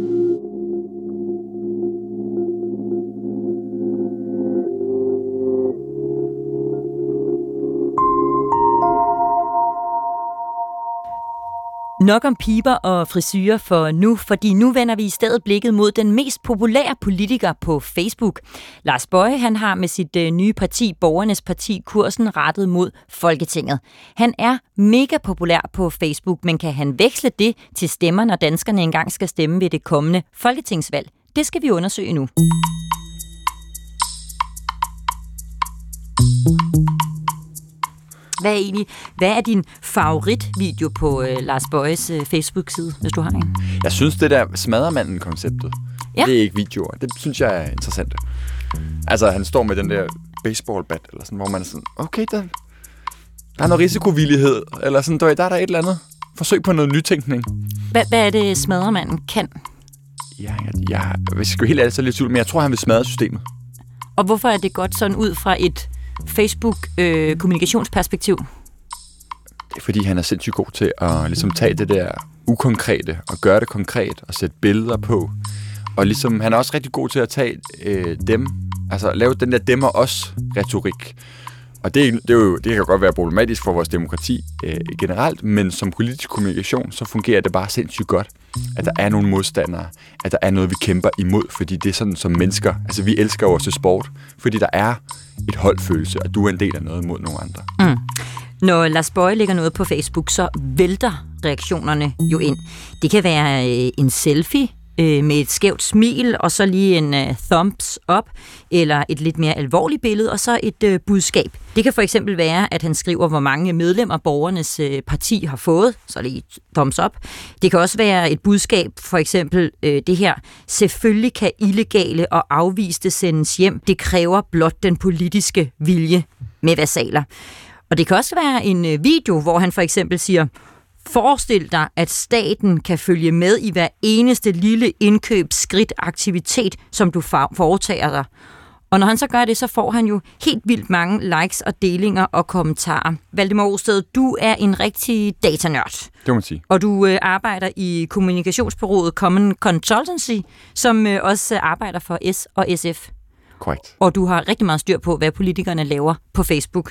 Speaker 1: Nok om piber og frisyrer for nu, fordi nu vender vi i stedet blikket mod den mest populære politiker på Facebook. Lars Boje, han har med sit øh, nye parti, Borgernes Parti, kursen rettet mod Folketinget. Han er mega populær på Facebook, men kan han veksle det til stemmer, når danskerne engang skal stemme ved det kommende folketingsvalg? Det skal vi undersøge nu. Hvad er egentlig, hvad er din favoritvideo på øh, Lars Bojes øh, Facebook-side, hvis du har en?
Speaker 13: Jeg synes, det der smaddermanden-konceptet,
Speaker 1: ja.
Speaker 13: Det er ikke videoer. Det synes jeg er interessant. Altså, han står med den der baseballbat, eller sådan, hvor man er sådan, okay, der, der er noget risikovillighed, eller sådan, der, der er der et eller andet forsøg på noget nytænkning.
Speaker 1: Hvad, hvad er det, smaddermanden kan?
Speaker 13: Ja, jeg, jeg, hvis jeg skal helt ærligt, så er det lidt tvivl, men jeg tror, han vil smadre systemet.
Speaker 1: Og hvorfor er det godt sådan ud fra et Facebook-kommunikationsperspektiv? Øh,
Speaker 13: det er fordi, han er sindssygt god til at ligesom tage det der ukonkrete og gøre det konkret og sætte billeder på. Og ligesom, han er også rigtig god til at tage øh, dem, altså lave den der dem og os-retorik. Og det, det, er jo, det kan godt være problematisk for vores demokrati øh, generelt, men som politisk kommunikation, så fungerer det bare sindssygt godt, at der er nogle modstandere, at der er noget, vi kæmper imod, fordi det er sådan som mennesker. Altså, vi elsker jo også sport, fordi der er et holdfølelse, og du er en del af noget mod nogle andre.
Speaker 1: Mm. Når Lars Boje lægger noget på Facebook, så vælter reaktionerne jo ind. Det kan være øh, en selfie øh, med et skævt smil, og så lige en øh, thumbs up, eller et lidt mere alvorligt billede, og så et øh, budskab. Det kan for eksempel være, at han skriver, hvor mange medlemmer Borgernes øh, Parti har fået, så lige et thumbs up. Det kan også være et budskab, for eksempel øh, det her: selvfølgelig kan illegale og afviste sendes hjem. Det kræver blot den politiske vilje, med versaler. Og det kan også være en øh, video, hvor han for eksempel siger: forestil dig, at staten kan følge med i hver eneste lille indkøb, skridt, aktivitet, som du foretager dig. Og når han så gør det, så får han jo helt vildt mange likes og delinger og kommentarer. Valdemar Osted, du er en rigtig datanørd.
Speaker 13: Det må man sige.
Speaker 1: Og du øh, arbejder i kommunikationsbureauet Common Consultancy, som øh, også arbejder for S og S F.
Speaker 13: Korrekt.
Speaker 1: Og du har rigtig meget styr på, hvad politikerne laver på Facebook.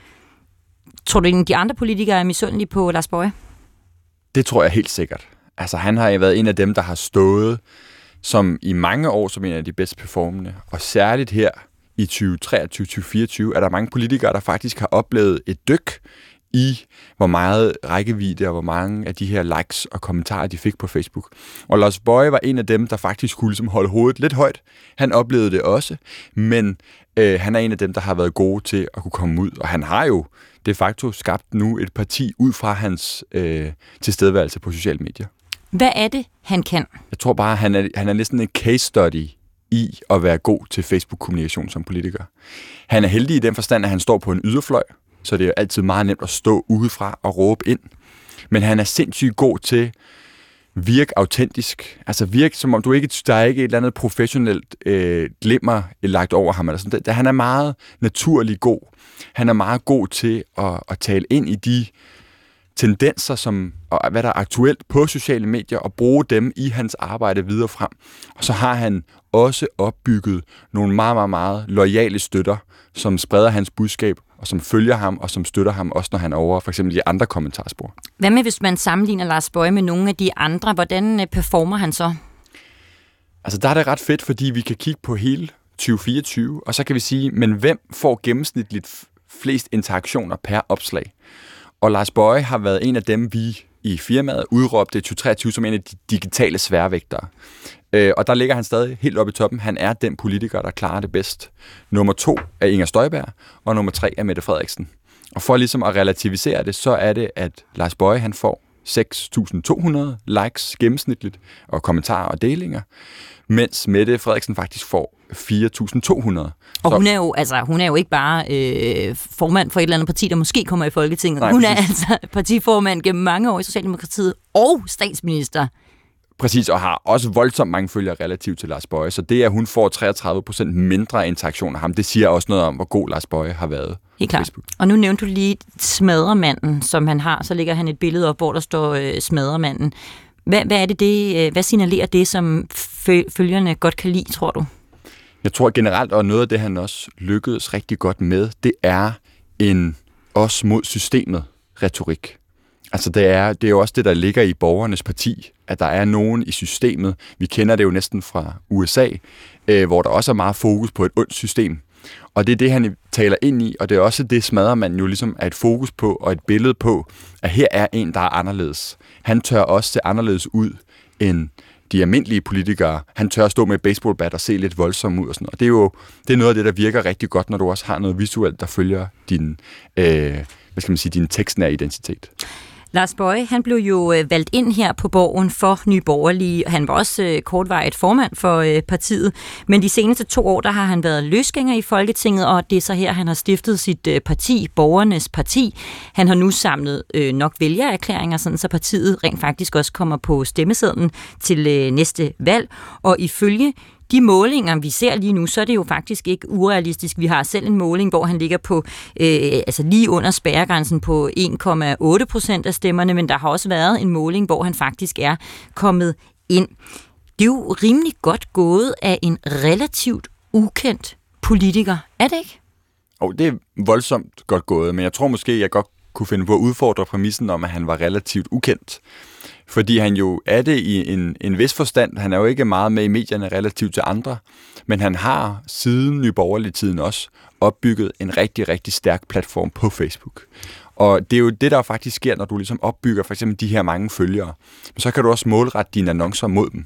Speaker 1: Tror du, at de andre politikere er misundelige på Lars Boje?
Speaker 13: Det tror jeg helt sikkert. Altså, han har været en af dem, der har stået som i mange år som en af de bedst performende. Og særligt her i tyve treogtyve til fireogtyve er der mange politikere, der faktisk har oplevet et dyk i, hvor meget rækkevidde og hvor mange af de her likes og kommentarer, de fik på Facebook. Og Lars Boje var en af dem, der faktisk skulle ligesom holde hovedet lidt højt. Han oplevede det også, men øh, han er en af dem, der har været gode til at kunne komme ud. Og han har jo de facto skabt nu et parti ud fra hans øh, tilstedeværelse på sociale medier.
Speaker 1: Hvad er det, han kan?
Speaker 13: Jeg tror bare, han er, han er næsten en case study i at være god til Facebook-kommunikation som politiker. Han er heldig i den forstand, at han står på en yderfløj, så det er altid meget nemt at stå udefra og råbe ind. Men han er sindssygt god til virke autentisk. Altså virke, som om du ikke, der er ikke et eller andet professionelt øh, glimmer lagt over ham. Eller sådan. Det, han er meget naturlig god. Han er meget god til at, at tale ind i de tendenser, som, og hvad der er aktuelt på sociale medier, og bruge dem i hans arbejde videre frem. Og så har han også opbygget nogle meget, meget, meget loyale støtter, som spreder hans budskab, og som følger ham, og som støtter ham, også når han er over for eksempel de andre kommentarspor.
Speaker 1: Hvad med, hvis man sammenligner Lars Boje med nogle af de andre? Hvordan performer han så?
Speaker 13: Altså, der er det ret fedt, fordi vi kan kigge på hele tyve fireogtyve, og så kan vi sige, men hvem får gennemsnitligt flest interaktioner per opslag? Og Lars Boje har været en af dem, vi i firmaet udråbte tyve treogtyve som en af de digitale sværvægtere. Øh, og der ligger han stadig helt oppe i toppen. Han er den politiker, der klarer det bedst. Nummer to er Inger Støjberg, og nummer tre er Mette Frederiksen. Og for ligesom at relativisere det, så er det, at Lars Boje han får seks tusind to hundrede likes gennemsnitligt, og kommentarer og delinger, mens Mette Frederiksen faktisk får fire tusind to hundrede.
Speaker 1: Og hun er, jo, altså, hun er jo ikke bare øh, formand for et eller andet parti, der måske kommer i Folketinget. Nej, hun præcis. er altså partiformand gennem mange år i Socialdemokratiet og statsminister.
Speaker 13: Præcis, og har også voldsomt mange følgere relativt til Lars Boje. Så det, at hun får treogtredive procent mindre interaktion af ham, det siger også noget om, hvor god Lars Boje har været.
Speaker 1: Helt klart. Og nu nævnte du lige smadremanden, som han har. Så ligger han et billede op, hvor der står øh, smadremanden. Hvad, hvad er det, det, hvad signalerer det, som følgerne godt kan lide, tror du?
Speaker 13: Jeg tror generelt, og noget af det, han også lykkedes rigtig godt med, det er en os mod systemet retorik. Altså det er, det er jo også det, der ligger i borgernes parti, at der er nogen i systemet. Vi kender det jo næsten fra U S A, øh, hvor der også er meget fokus på et ondt system. Og det er det, han taler ind i, og det er også det, smadrer man jo ligesom er et fokus på og et billede på, at her er en, der er anderledes. Han tør også se anderledes ud end de almindelige politikere. Han tør stå med et baseballbat og se lidt voldsom ud og sådan noget. Og det er jo det er noget af det, der virker rigtig godt, når du også har noget visuelt, der følger din, øh, hvad skal man sige, din tekstnære identitet.
Speaker 1: Lars Boje, han blev jo valgt ind her på Borgen for Nye Borgerlige. Han var også kortvarigt formand for partiet, men de seneste to år, der har han været løsgænger i Folketinget, og det er så her, han har stiftet sit parti, Borgernes Parti. Han har nu samlet nok vælgererklæringer, sådan så partiet rent faktisk også kommer på stemmesedlen til næste valg, og ifølge de målinger, vi ser lige nu, så er det jo faktisk ikke urealistisk. Vi har selv en måling, hvor han ligger på øh, altså lige under spærregrænsen på en komma otte procent af stemmerne, men der har også været en måling, hvor han faktisk er kommet ind. Det er jo rimelig godt gået af en relativt ukendt politiker, er det ikke?
Speaker 13: Og oh, det er voldsomt godt gået, men jeg tror måske, jeg godt kunne finde på at udfordre præmissen om, at han var relativt ukendt. Fordi han jo er det i en, en vis forstand. Han er jo ikke meget med i medierne relativt til andre, men han har siden Nye Borgerlige-tiden også opbygget en rigtig, rigtig stærk platform på Facebook. Og det er jo det, der faktisk sker, når du ligesom opbygger for eksempel de her mange følgere. Men så kan du også målrette dine annoncer mod dem.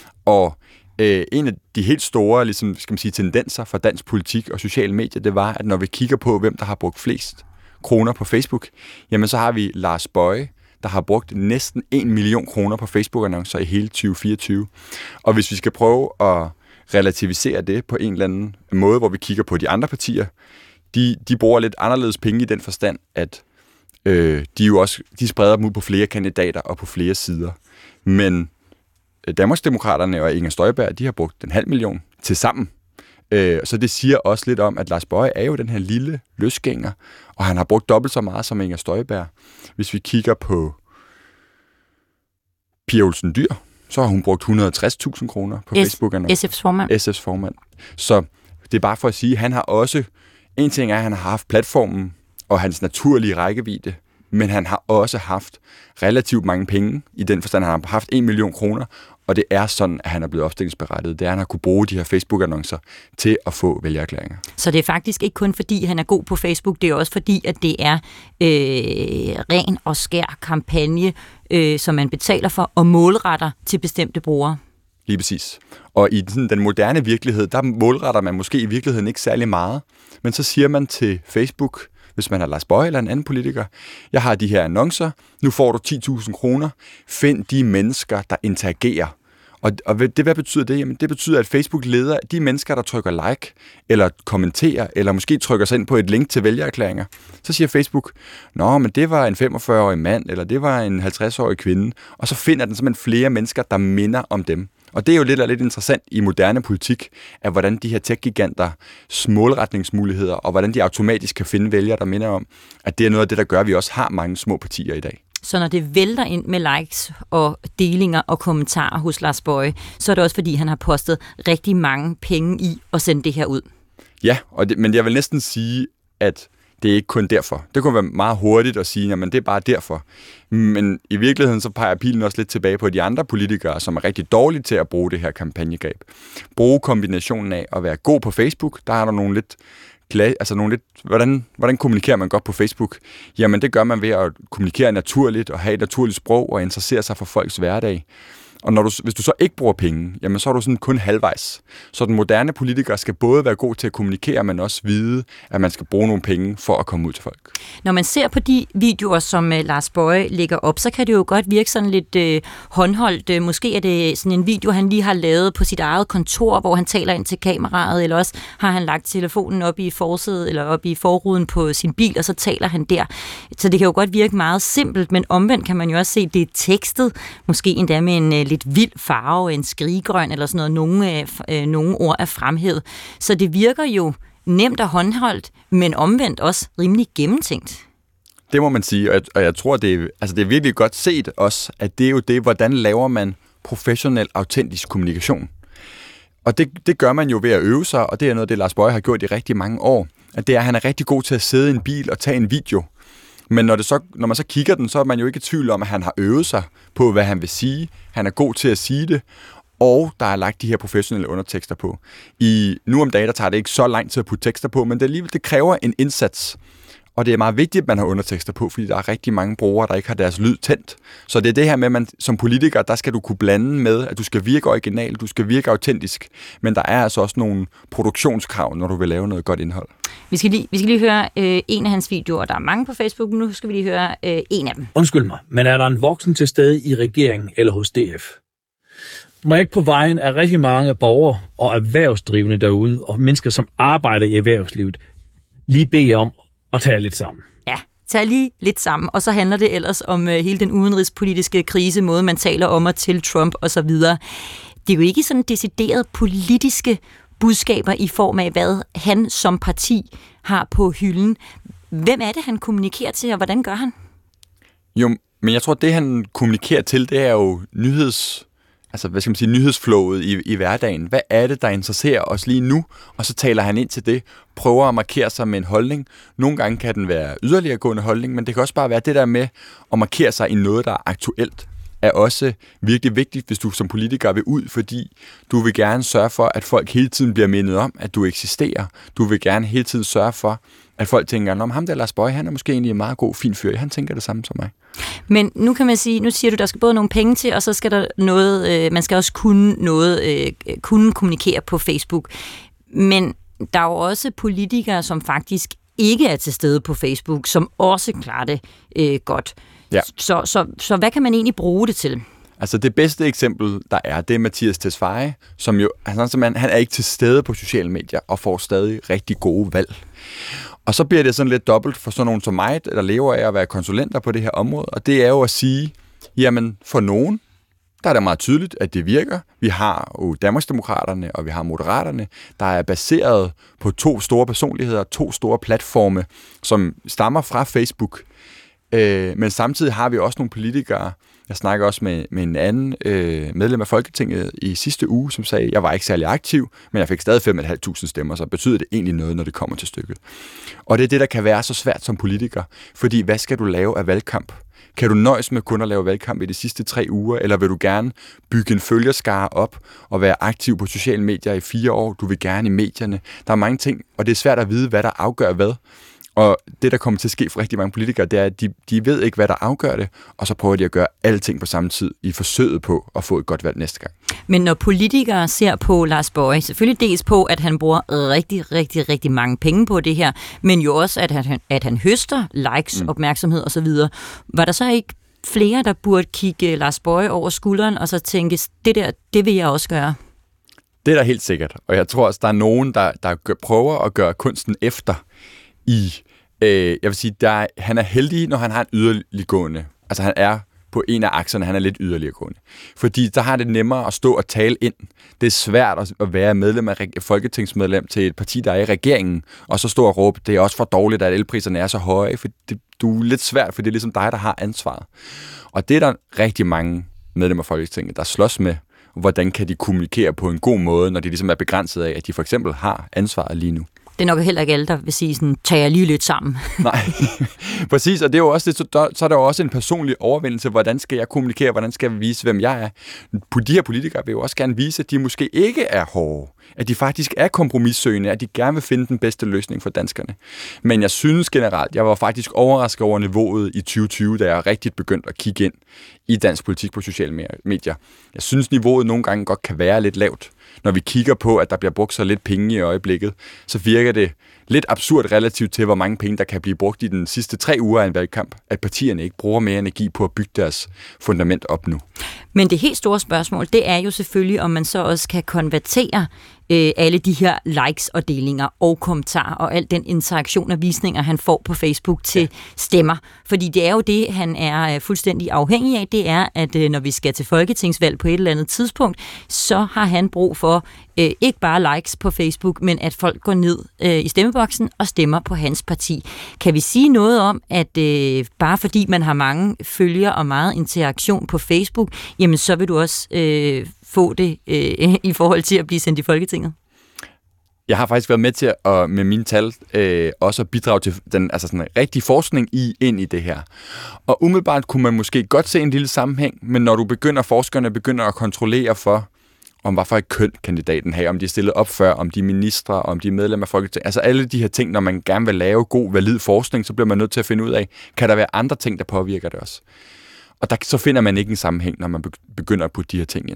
Speaker 13: Og øh, en af de helt store ligesom, skal man sige, tendenser for dansk politik og sociale medier, det var, at når vi kigger på, hvem der har brugt flest kroner på Facebook, jamen så har vi Lars Boje, der har brugt næsten en million kroner på Facebook-annoncer i hele tyve fireogtyve. Og hvis vi skal prøve at relativisere det på en eller anden måde, hvor vi kigger på de andre partier, de, de bruger lidt anderledes penge i den forstand, at øh, de jo også de spreder dem ud på flere kandidater og på flere sider. Men Danmarksdemokraterne og Inger Støjberg, de har brugt en halv million til sammen. Øh, så det siger også lidt om, at Lars Boje er jo den her lille løsgænger, og han har brugt dobbelt så meget som Inger Støjberg. Hvis vi kigger på Pia Olsen Dyhr, så har hun brugt et hundrede og tres tusind kroner på
Speaker 1: S-
Speaker 13: Facebook.
Speaker 1: S F's formand.
Speaker 13: S F's formand. Så det er bare for at sige, at han har også, en ting er, at han har haft platformen og hans naturlige rækkevidde, men han har også haft relativt mange penge, i den forstand, han har haft en million kroner, og det er sådan, at han er blevet opstillingsberettiget. Det er, at han har kunne bruge de her Facebook-annoncer til at få vælgererklæringer.
Speaker 1: Så det er faktisk ikke kun fordi, han er god på Facebook, det er også fordi, at det er øh, ren og skær kampagne, øh, som man betaler for og målretter til bestemte brugere.
Speaker 13: Lige præcis. Og i den, den moderne virkelighed, der målretter man måske i virkeligheden ikke særlig meget, men så siger man til Facebook, hvis man har Lars Boje eller en anden politiker, jeg har de her annoncer, nu får du ti tusind kroner, find de mennesker, der interagerer. Og, og det, hvad betyder det? Jamen, det betyder, at Facebook leder de mennesker, der trykker like, eller kommenterer, eller måske trykker sig ind på et link til vælgererklæringer. Så siger Facebook, nå, men det var en femogfyrre-årig mand, eller det var en halvtreds-årig kvinde, og så finder den simpelthen flere mennesker, der minder om dem. Og det er jo lidt, lidt interessant i moderne politik, at hvordan de her tech-giganter målretningsmuligheder, og hvordan de automatisk kan finde vælgere, der minder om, at det er noget af det, der gør, at vi også har mange små partier i dag.
Speaker 1: Så når det vælter ind med likes og delinger og kommentarer hos Lars Boje, så er det også fordi, han har postet rigtig mange penge i at sende det her ud.
Speaker 13: Ja, og det, men jeg vil næsten sige, at det er ikke kun derfor. Det kunne være meget hurtigt at sige, at det er bare derfor. Men i virkeligheden så peger pilen også lidt tilbage på de andre politikere, som er rigtig dårlige til at bruge det her kampagnegreb. Bruge kombinationen af at være god på Facebook. Der er der nogle lidt... Altså nogle lidt, hvordan, hvordan kommunikerer man godt på Facebook? Jamen det gør man ved at kommunikere naturligt og have et naturligt sprog og interessere sig for folks hverdag. Og når du, hvis du så ikke bruger penge, jamen så er du sådan kun halvvejs. Så den moderne politiker skal både være god til at kommunikere, men også vide, at man skal bruge nogle penge for at komme ud til folk.
Speaker 1: Når man ser på de videoer, som uh, Lars Boje lægger op, så kan det jo godt virke sådan lidt uh, håndholdt. Uh, måske er det sådan en video, han lige har lavet på sit eget kontor, hvor han taler ind til kameraet, eller også har han lagt telefonen op i forsædet eller op i forruden på sin bil, og så taler han der. Så det kan jo godt virke meget simpelt, men omvendt kan man jo også se, at det er tekstet, måske endda med en uh, lidt vild farve, en skriggrøn eller sådan noget. Nogle, øh, nogle ord er fremhævet. Så det virker jo nemt og håndholdt, men omvendt også rimelig gennemtænkt.
Speaker 13: Det må man sige, og jeg, og jeg tror, det er, altså det er virkelig godt set også, at det er jo det, hvordan laver man professionel, autentisk kommunikation. Og det, det gør man jo ved at øve sig, og det er noget, det Lars Boje har gjort i rigtig mange år. At det er, at han er rigtig god til at sidde i en bil og tage en video. Men når, det så, når man så kigger den, så er man jo ikke i tvivl om, at han har øvet sig på, hvad han vil sige. Han er god til at sige det, og der er lagt de her professionelle undertekster på. I nu om dagen, der tager det ikke så lang tid at putte tekster på, men det alligevel det kræver en indsats. Og det er meget vigtigt, at man har undertekster på, fordi der er rigtig mange brugere, der ikke har deres lyd tændt. Så det er det her med, at man som politiker, der skal du kunne blande med, at du skal virke original, du skal virke autentisk. Men der er altså også nogle produktionskrav, når du vil lave noget godt indhold.
Speaker 1: Vi skal lige, vi skal lige høre øh, en af hans videoer. Der er mange på Facebook, nu skal vi lige høre øh, en af dem.
Speaker 14: Undskyld mig, men er der en voksen til stede i regeringen eller hos D F? Må jeg ikke på vejen af rigtig mange borgere og erhvervsdrivende derude, og mennesker, som arbejder i erhvervslivet, lige bede jer om at tage lidt sammen?
Speaker 1: Ja, tag lige lidt sammen, og så handler det ellers om øh, hele den udenrigspolitiske krise, måde man taler om og til Trump osv. Det er jo ikke sådan decideret politiske budskaber i form af, hvad han som parti har på hylden. Hvem er det, han kommunikerer til, og hvordan gør han?
Speaker 13: Jo, men jeg tror, det han kommunikerer til, det er jo nyheds... Altså, hvad skal man sige, nyhedsflowet i, i hverdagen. Hvad er det, der interesserer os lige nu? Og så taler han ind til det, prøver at markere sig med en holdning. Nogle gange kan den være yderligere gående holdning, men det kan også bare være det der med at markere sig i noget, der er aktuelt, er også virkelig vigtigt, hvis du som politiker vil ud, fordi du vil gerne sørge for, at folk hele tiden bliver mindet om, at du eksisterer. Du vil gerne hele tiden sørge for, at folk tænker, om ham der Lars Boje, han er måske egentlig en meget god, fin fyr. Han tænker det samme som mig.
Speaker 1: Men nu kan man sige, nu siger du, der skal både nogle penge til, og så skal der noget, øh, man skal også kunne noget, øh, kunne kommunikere på Facebook. Men der er jo også politikere, som faktisk ikke er til stede på Facebook, som også klarer det øh, godt.
Speaker 13: Ja.
Speaker 1: Så, så, så hvad kan man egentlig bruge det til?
Speaker 13: Altså det bedste eksempel, der er, det er Mathias Tesfaye, som jo, altså, han er ikke til stede på sociale medier og får stadig rigtig gode valg. Og så bliver det sådan lidt dobbelt for sådan nogen som mig, der lever af at være konsulenter på det her område, og det er jo at sige, jamen for nogen, der er det meget tydeligt, at det virker. Vi har jo Danmarksdemokraterne, og vi har Moderaterne, der er baseret på to store personligheder, to store platforme, som stammer fra Facebook. Øh, men samtidig har vi også nogle politikere. Jeg snakker også med, med en anden øh, medlem af Folketinget i sidste uge, som sagde, at jeg var ikke særlig aktiv, men jeg fik stadig fem tusind fem hundrede stemmer, så betyder det egentlig noget, når det kommer til stykket. Og det er det, der kan være så svært som politiker, fordi hvad skal du lave af valgkamp? Kan du nøjes med kun at lave valgkamp i de sidste tre uger, eller vil du gerne bygge en følgerskare op og være aktiv på sociale medier i fire år? Du vil gerne i medierne. Der er mange ting, og det er svært at vide, hvad der afgør hvad. Og det, der kommer til at ske for rigtig mange politikere, det er, at de, de ved ikke, hvad der afgør det, og så prøver de at gøre alle ting på samme tid i forsøget på at få et godt valg næste gang.
Speaker 1: Men når politikere ser på Lars Boje, selvfølgelig dels på, at han bruger rigtig, rigtig, rigtig mange penge på det her, men jo også, at han, at han høster likes, mm. opmærksomhed osv. Var der så ikke flere, der burde kigge Lars Boje over skulderen og så tænke, det der, det vil jeg også gøre?
Speaker 13: Det er der helt sikkert, og jeg tror også, der er nogen, der, der prøver at gøre kunsten efter i... Jeg vil sige, der er, han er heldig, når han har en yderliggående. Altså han er på en af akserne, han er lidt yderligeregående. Fordi der har det nemmere at stå og tale ind. Det er svært at være medlem af folketingsmedlem til et parti, der er i regeringen, og så stå og råbe, det er også for dårligt, at elpriserne er så høje, for det, du er lidt svært, for det er ligesom dig, der har ansvaret. Og det er der rigtig mange medlemmer af Folketinget, der slås med, hvordan kan de kommunikere på en god måde, når de ligesom er begrænset af, at de for eksempel har ansvaret lige nu.
Speaker 1: Det er nok heller ikke alle, der vil sige sådan, tager jeg lige lidt sammen.
Speaker 13: Nej, præcis, og det er jo også det, så, der, så er der jo også en personlig overvindelse, hvordan skal jeg kommunikere, hvordan skal jeg vise, hvem jeg er. De her politikere vil jo også gerne vise, at de måske ikke er hårde, at de faktisk er kompromissøgende, at de gerne vil finde den bedste løsning for danskerne. Men jeg synes generelt, jeg var faktisk overrasket over niveauet i tyve tyve, da jeg rigtig begyndte at kigge ind i dansk politik på sociale medier. Jeg synes, niveauet nogle gange godt kan være lidt lavt. Når vi kigger på, at der bliver brugt så lidt penge i øjeblikket, så virker det lidt absurd relativt til, hvor mange penge, der kan blive brugt i den sidste tre uger af en valgkamp, at partierne ikke bruger mere energi på at bygge deres fundament op nu.
Speaker 1: Men det helt store spørgsmål, det er jo selvfølgelig, om man så også kan konvertere øh, alle de her likes og delinger og kommentarer og al den interaktion og visninger, han får på Facebook til ja. stemmer. Fordi det er jo det, han er fuldstændig afhængig af, det er, at øh, når vi skal til folketingsvalg på et eller andet tidspunkt, så har han brug for øh, ikke bare likes på Facebook, men at folk går ned øh, i stemmeboksen og stemmer på hans parti. Kan vi sige noget om, at øh, bare fordi man har mange følgere og meget interaktion på Facebook, jamen så vil du også øh, få det øh, i forhold til at blive sendt i Folketinget?
Speaker 13: Jeg har faktisk været med til at med mine tal øh, også at bidrage til den altså sådan en rigtig forskning i ind i det her. Og umiddelbart kunne man måske godt se en lille sammenhæng, men når du begynder forskerne begynder at kontrollere for om hvad for et køn kandidaten har, om de er stillet op før, om de er ministre, om de er medlemmer af Folketinget. Altså alle de her ting, når man gerne vil lave god, valid forskning, så bliver man nødt til at finde ud af, kan der være andre ting, der påvirker det også. Og der, så finder man ikke en sammenhæng, når man begynder at putte de her ting ind.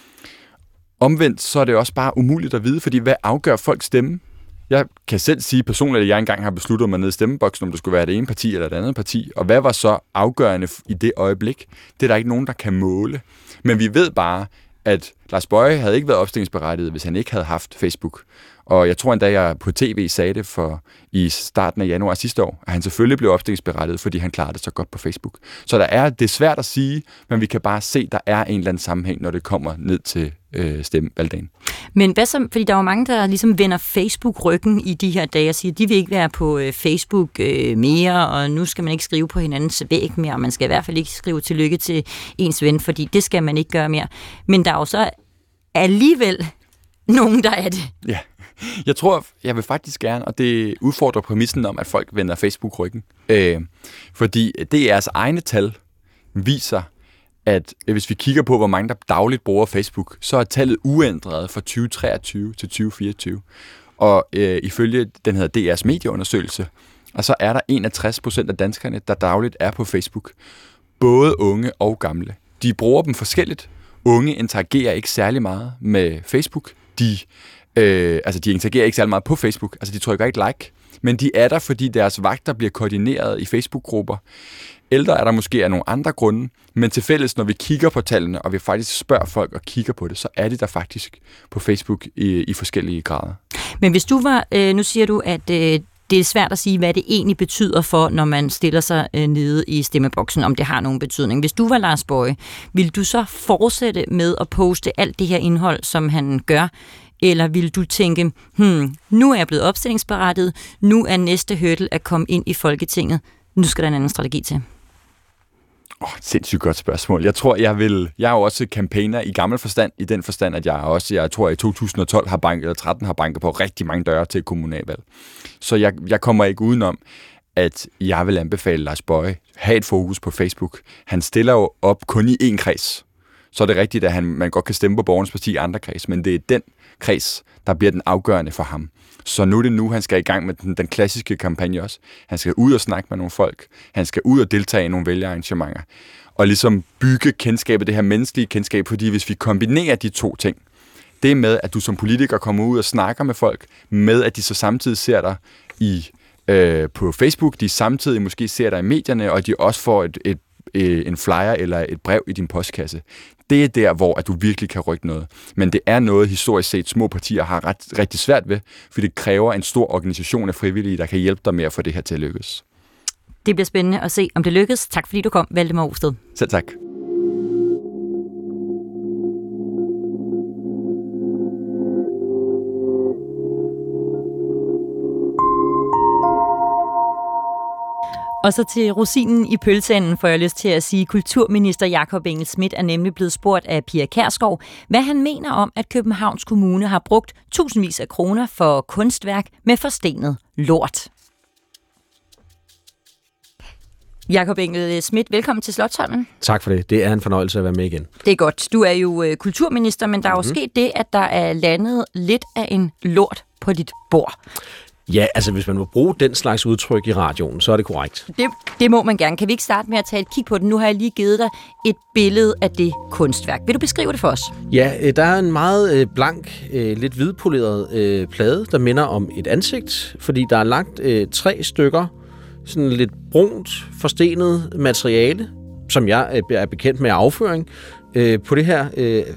Speaker 13: Omvendt, så er det også bare umuligt at vide, fordi hvad afgør folks stemme? Jeg kan selv sige personligt, at jeg engang har besluttet mig ned i stemmeboksen, om det skulle være det ene parti eller det andet parti. Og hvad var så afgørende i det øjeblik? Det er der ikke nogen, der kan måle. Men vi ved bare, at Lars Boje havde ikke været opstillingsberettiget, hvis han ikke havde haft Facebook. Og jeg tror endda, jeg på tv sagde det for i starten af januar sidste år, at han selvfølgelig blev opstillingsberettiget, fordi han klarede det så godt på Facebook. Så der er, det er svært at sige, men vi kan bare se, at der er en eller anden sammenhæng, når det kommer ned til øh, stemmevalgdagen.
Speaker 1: Men hvad så, fordi der er jo mange, der ligesom vender Facebook ryggen i de her dage og siger, at de vil ikke være på øh, Facebook øh, mere, og nu skal man ikke skrive på hinandens væg mere, og man skal i hvert fald ikke skrive tillykke til ens ven, fordi det skal man ikke gøre mere. Men der er jo så alligevel nogen, der er det.
Speaker 13: Ja, jeg tror, jeg vil faktisk gerne, og det udfordrer præmissen om, at folk vender Facebook ryggen. Øh, fordi D R's egne tal viser, at hvis vi kigger på, hvor mange der dagligt bruger Facebook, så er tallet uændret fra tyve treogtyve til tyve fireogtyve. Og øh, ifølge den her D R's medieundersøgelse, og så er der enogtres procent af danskerne, der dagligt er på Facebook. Både unge og gamle. De bruger dem forskelligt. Unge interagerer ikke særlig meget med Facebook. De, øh, altså de interagerer ikke særlig meget på Facebook. Altså de trykker ikke like. Men de er der, fordi deres vagter bliver koordineret i Facebook-grupper. Ældre er der måske af nogle andre grunde, men til fælles, når vi kigger på tallene, og vi faktisk spørger folk og kigger på det, så er de der faktisk på Facebook i, i forskellige grader.
Speaker 1: Men hvis du var, øh, nu siger du, at øh, det er svært at sige, hvad det egentlig betyder for, når man stiller sig øh, nede i stemmeboksen, om det har nogen betydning. Hvis du var Lars Boje, ville du så fortsætte med at poste alt det her indhold, som han gør, eller vil du tænke, hmm, nu er jeg blevet opstillingsberettiget, nu er næste hurdle at komme ind i Folketinget, nu skal der en anden strategi til?
Speaker 13: Åh, oh, sindssygt godt spørgsmål. Jeg tror, jeg vil... Jeg er jo også campaigner i gammel forstand, i den forstand, at jeg også, jeg tror, i to tusind og tolv har banket, eller tretten har banket på rigtig mange døre til kommunalvalg. Så jeg, jeg kommer ikke udenom, at jeg vil anbefale Lars Boje, have et fokus på Facebook. Han stiller jo op kun i én kreds. Så er det rigtigt, at han, man godt kan stemme på Borgernes Parti i andre kreds, men det er den kreds, der bliver den afgørende for ham. Så nu er det nu, han skal i gang med den, den klassiske kampagne også. Han skal ud og snakke med nogle folk. Han skal ud og deltage i nogle vælgerarrangementer. Og ligesom bygge kendskabet, det her menneskelige kendskab, fordi hvis vi kombinerer de to ting, det med, at du som politiker kommer ud og snakker med folk, med at de så samtidig ser dig i, øh, på Facebook, de samtidig måske ser dig i medierne, og de også får et, et, et, en flyer eller et brev i din postkasse. Det er der, hvor at du virkelig kan rykke noget. Men det er noget, historisk set, små partier har ret, rigtig svært ved, for det kræver en stor organisation af frivillige, der kan hjælpe dig med at få det her til at lykkes.
Speaker 1: Det bliver spændende at se, om det lykkes. Tak fordi du kom, Valdemar Osted.
Speaker 13: Selv tak.
Speaker 1: Og så til rosinen i pølseenden, får jeg lyst til at sige, kulturminister Jakob Engel-Schmidt er nemlig blevet spurgt af Pia Kjærsgaard, hvad han mener om, at Københavns Kommune har brugt tusindvis af kroner for kunstværk med forstenet lort. Jakob Engel-Schmidt, velkommen til Slotsholmen.
Speaker 15: Tak for det. Det er en fornøjelse at være med igen.
Speaker 1: Det er godt. Du er jo øh, kulturminister, men der er jo mm-hmm. sket det, at der er landet lidt af en lort på dit bord.
Speaker 15: Ja, altså hvis man må bruge den slags udtryk i radioen, så er det korrekt.
Speaker 1: Det, det må man gerne. Kan vi ikke starte med at tage et kig på den? Nu har jeg lige givet dig et billede af det kunstværk. Vil du beskrive det for os?
Speaker 15: Ja, der er en meget blank, lidt hvidpoleret plade, der minder om et ansigt, fordi der er lagt tre stykker sådan lidt brunt, forstenet materiale, som jeg er bekendt med afføring, på det her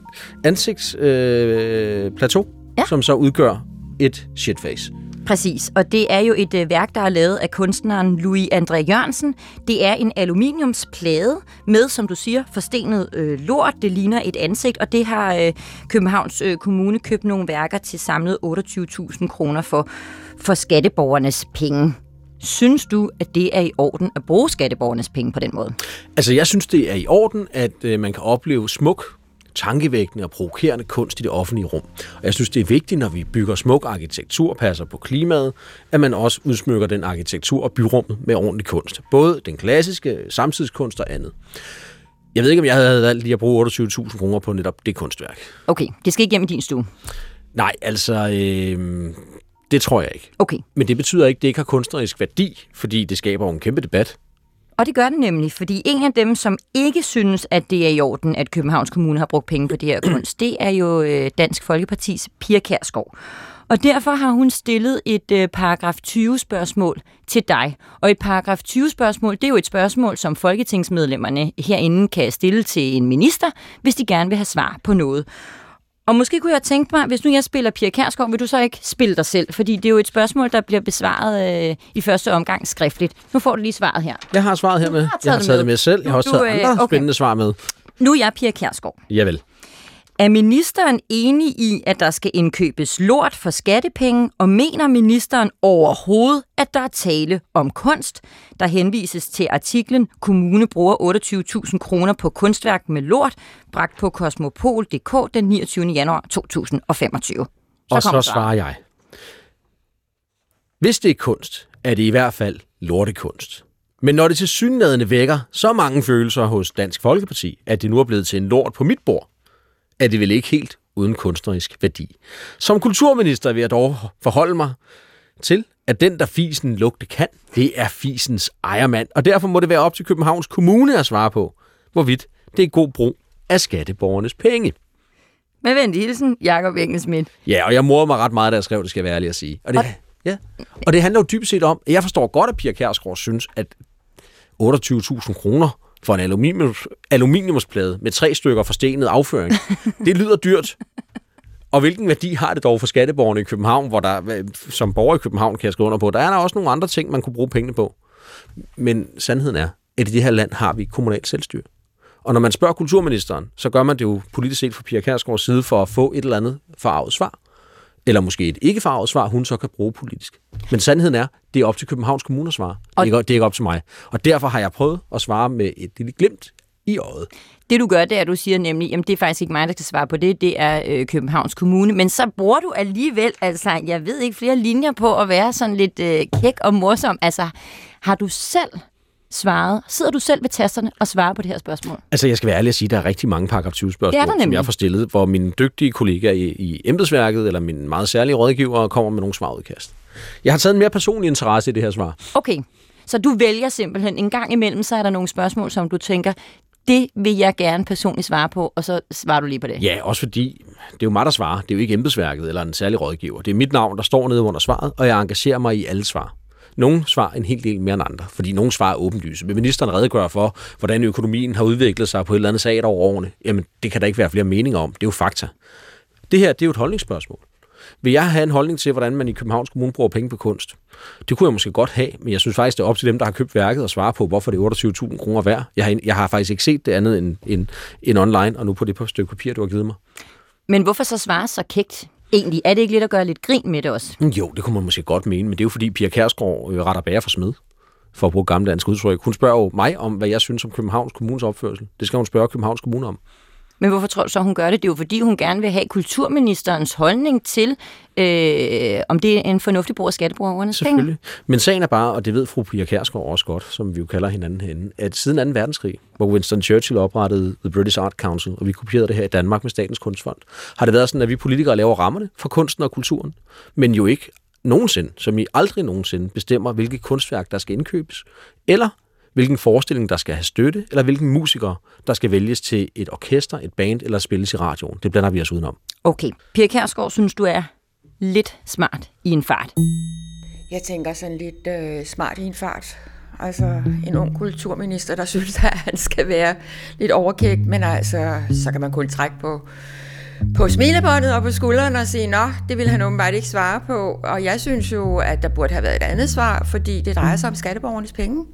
Speaker 15: ansigtsplateau, ja. Som så udgør et shitface.
Speaker 1: Præcis, og det er jo et øh, værk, der er lavet af kunstneren Louis André Jørgensen. Det er en aluminiumsplade med, som du siger, forstenet øh, lort. Det ligner et ansigt, og det har øh, Københavns øh, Kommune købt nogle værker til samlet otteogtyve tusind kroner for, for skatteborgernes penge. Synes du, at det er i orden at bruge skatteborgernes penge på den måde?
Speaker 15: Altså, jeg synes, det er i orden, at øh, man kan opleve smuk, tankevækkende og provokerende kunst i det offentlige rum. Og jeg synes, det er vigtigt, når vi bygger smuk arkitektur, passer på klimaet, at man også udsmykker den arkitektur og byrummet med ordentlig kunst. Både den klassiske samtidskunst og andet. Jeg ved ikke, om jeg havde valgt lige at bruge otteogtyve tusind kroner på netop det kunstværk.
Speaker 1: Okay, det skal ikke hjem i din stue?
Speaker 15: Nej, altså, øh, det tror jeg ikke.
Speaker 1: Okay.
Speaker 15: Men det betyder ikke, at det ikke har kunstnerisk værdi, fordi det skaber en kæmpe debat.
Speaker 1: Og det gør det nemlig, fordi en af dem, som ikke synes, at det er i orden, at Københavns Kommune har brugt penge på det her kunst, det er jo øh, Dansk Folkepartis Pia Kjærsgaard. Og derfor har hun stillet et øh, paragraf tyve spørgsmål til dig. Og et paragraf tyve spørgsmål, det er jo et spørgsmål, som folketingsmedlemmerne herinde kan stille til en minister, hvis de gerne vil have svar på noget. Og måske kunne jeg tænke mig, hvis nu jeg spiller Pia Kjærsgaard, vil du så ikke spille dig selv? Fordi det er jo et spørgsmål, der bliver besvaret øh, i første omgang skriftligt. Nu får du lige svaret her.
Speaker 15: Jeg har svaret her med. Jeg har taget, jeg har taget det med selv. Jeg har også taget andre okay. spændende svar med.
Speaker 1: Nu er jeg Pia Kjærsgaard.
Speaker 15: Javel.
Speaker 1: Er ministeren enig i, at der skal indkøbes lort for skattepenge, og mener ministeren overhovedet, at der er tale om kunst? Der henvises til artiklen Kommune bruger otteogtyve tusind kroner på kunstværk med lort, bragt på kosmopol punktum d k den niogtyvende januar to tusind og femogtyve.
Speaker 15: Så og så svarer jeg. Hvis det er kunst, er det i hvert fald lortekunst. Men når det tilsyneladende vækker så mange følelser hos Dansk Folkeparti, at det nu er blevet til en lort på mit bord, er det vel ikke helt uden kunstnerisk værdi. Som kulturminister vil jeg dog forholde mig til, at den, der fisen lugte kan, det er fisens ejermand, og derfor må det være op til Københavns Kommune at svare på, hvorvidt det er god brug af skatteborgernes penge.
Speaker 1: Med venlig hilsen, Jakob Engel-Schmidt.
Speaker 15: Ja, og jeg morede mig ret meget, da jeg skrev, det skal jeg være ærlig at sige. Og det, og... Ja. og det handler jo dybest set om, at jeg forstår godt, at Pia Kjærsgaard synes, at otteogtyve tusind kroner for en aluminiums, aluminiumsplade med tre stykker forstenet afføring. Det lyder dyrt. Og hvilken værdi har det dog for skatteborgerne i København, hvor der, som borger i København kan jeg skrive under på, der er der også nogle andre ting, man kunne bruge pengene på. Men sandheden er, at i det her land har vi kommunalt selvstyre. Og når man spørger kulturministeren, så gør man det jo politisk set fra Pia Kjærsgaards side for at få et eller andet forarvet svar. Eller måske et ikke forarvet svar, hun så kan bruge politisk. Men sandheden er, det er op til Københavns Kommune at svare. Det er, ikke, det er ikke op til mig. Og derfor har jeg prøvet at svare med et lille glimt i øjet.
Speaker 1: Det du gør, det er, at du siger nemlig, jamen det er faktisk ikke mig, der skal svare på det, det er øh, Københavns Kommune. Men så bruger du alligevel, altså jeg ved ikke, flere linjer på at være sådan lidt øh, kæk og morsom. Altså har du selv svaret, sidder du selv ved tasterne og svarer på det her spørgsmål?
Speaker 15: Altså jeg skal være ærlig at sige, at der er rigtig mange paragraf tyve spørgsmål, som jeg får stillet, hvor mine dygtige kollegaer i, i embedsværket eller mine meget særlige rådgivere kommer med nogle svarudkast. Jeg har taget en mere personlig interesse i det her svar.
Speaker 1: Okay, så du vælger simpelthen en gang imellem, så er der nogle spørgsmål, som du tænker, det vil jeg gerne personligt svare på, og så svarer du lige på det.
Speaker 15: Ja, også fordi det er jo mig, der svarer. Det er jo ikke embedsværket eller en særlig rådgiver. Det er mit navn, der står nede under svaret, og jeg engagerer mig i alle svar. Nogle svar en hel del mere end andre, fordi nogle svar er åbenlyse. Vil ministeren redegøre for, hvordan økonomien har udviklet sig på et eller andet sag over årene? Jamen, det kan der ikke være flere meninger om. Det er jo fakta. Det her, det er jo et holdningsspørgsmål. Vil jeg have en holdning til, hvordan man i Københavns Kommune bruger penge på kunst? Det kunne jeg måske godt have, men jeg synes faktisk, det er op til dem, der har købt værket og svare på, hvorfor det er otteogtyve tusind kroner værd. Jeg har, jeg har faktisk ikke set det andet end, end, end online, og nu på det på stykke papir, du har givet mig.
Speaker 1: Men hvorfor så svare så kægt? Egentlig, er det ikke lidt at gøre lidt grin med det også?
Speaker 15: Jo, det kunne man måske godt mene, men det er jo fordi Pia Kjærsgaard øh, retter bager for smed, for at bruge gammeldansk udtryk. Hun spørger jo mig om, hvad jeg synes om Københavns Kommunes opførsel. Det skal hun spørge Københavns Kommune om.
Speaker 1: Men hvorfor tror du så, hun gør det? Det er jo fordi, hun gerne vil have kulturministerens holdning til, øh, om det er en fornuftig brug af skatteborgernes penge.
Speaker 15: Selvfølgelig. Men sagen er bare, og det ved fru Pia Kjærsgaard også godt, som vi jo kalder hinanden herinde, at siden anden verdenskrig, hvor Winston Churchill oprettede The British Art Council, og vi kopierede det her i Danmark med Statens Kunstfond, har det været sådan, at vi politikere laver rammerne for kunsten og kulturen, men jo ikke nogensinde, som I aldrig nogensinde bestemmer, hvilket kunstværk, der skal indkøbes, eller hvilken forestilling, der skal have støtte, eller hvilken musiker, der skal vælges til et orkester, et band eller spilles i radioen. Det blander vi os udenom.
Speaker 1: Okay. Pia Kjærsgaard, synes du er lidt smart i en fart?
Speaker 6: Jeg tænker sådan lidt øh, smart i en fart. Altså en ung kulturminister, der synes, at han skal være lidt overkægt, men altså, så kan man kun trække på, på smilebåndet og på skulderen og sige, nå, det vil han åbenbart ikke svare på. Og jeg synes jo, at der burde have været et andet svar, fordi det drejer sig om skatteborgernes penge.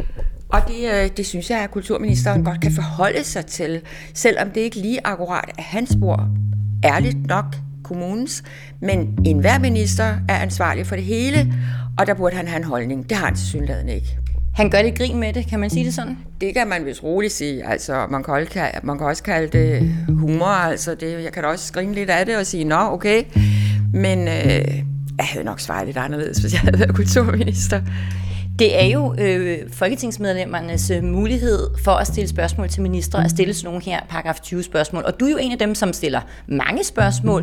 Speaker 6: Og det, det synes jeg, at kulturministeren godt kan forholde sig til, selvom det ikke lige akkurat er hans bord. Ærligt nok kommunens, men enhver minister er ansvarlig for det hele, og der burde han have en holdning. Det har han tilsyneladende ikke.
Speaker 1: Han gør det grin med det, kan man sige det sådan?
Speaker 6: Det kan man vist roligt sige. Altså, man kan, også, man kan også kalde det humor. Altså, det, jeg kan da også grine lidt af det og sige, nå, okay. Men øh, jeg havde nok svaret lidt anderledes, hvis jeg havde været kulturminister.
Speaker 1: Det er jo øh, folketingsmedlemmernes øh, mulighed for at stille spørgsmål til ministre, at stille sådan nogle her paragraf tyve spørgsmål. Og du er jo en af dem, som stiller mange spørgsmål.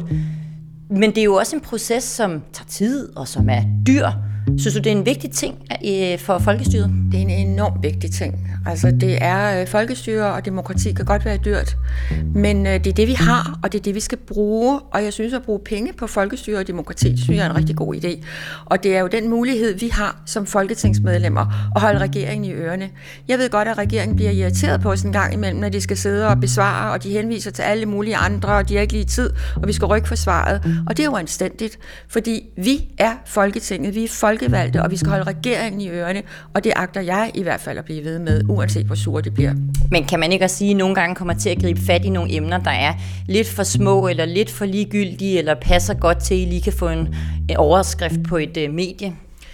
Speaker 1: Men det er jo også en proces, som tager tid og som er dyr. Synes du, det er en vigtig ting øh, for folkestyret?
Speaker 6: Det er en enormt vigtig ting. Altså, det er øh, folkestyre og demokrati kan godt være dyrt, men øh, det er det, vi har, og det er det, vi skal bruge. Og jeg synes, at bruge penge på folkestyre og demokrati, det synes jeg er en rigtig god idé. Og det er jo den mulighed, vi har som folketingsmedlemmer, at holde regeringen i ørerne. Jeg ved godt, at regeringen bliver irriteret på os en gang imellem, når de skal sidde og besvare, og de henviser til alle mulige andre, og de har ikke lige tid, og vi skal rykke for svaret. Og det er jo anstændigt, fordi vi er Folketinget, vi er folkevalgte, og vi skal holde regeringen i ørerne, og det agter jeg i hvert fald at blive ved med, uanset hvor surt det bliver.
Speaker 1: Men kan man ikke også sige, at nogle gange kommer til at gribe fat i nogle emner, der er lidt for små, eller lidt for ligegyldige, eller passer godt til, at I lige kan få en overskrift på et uh, medie?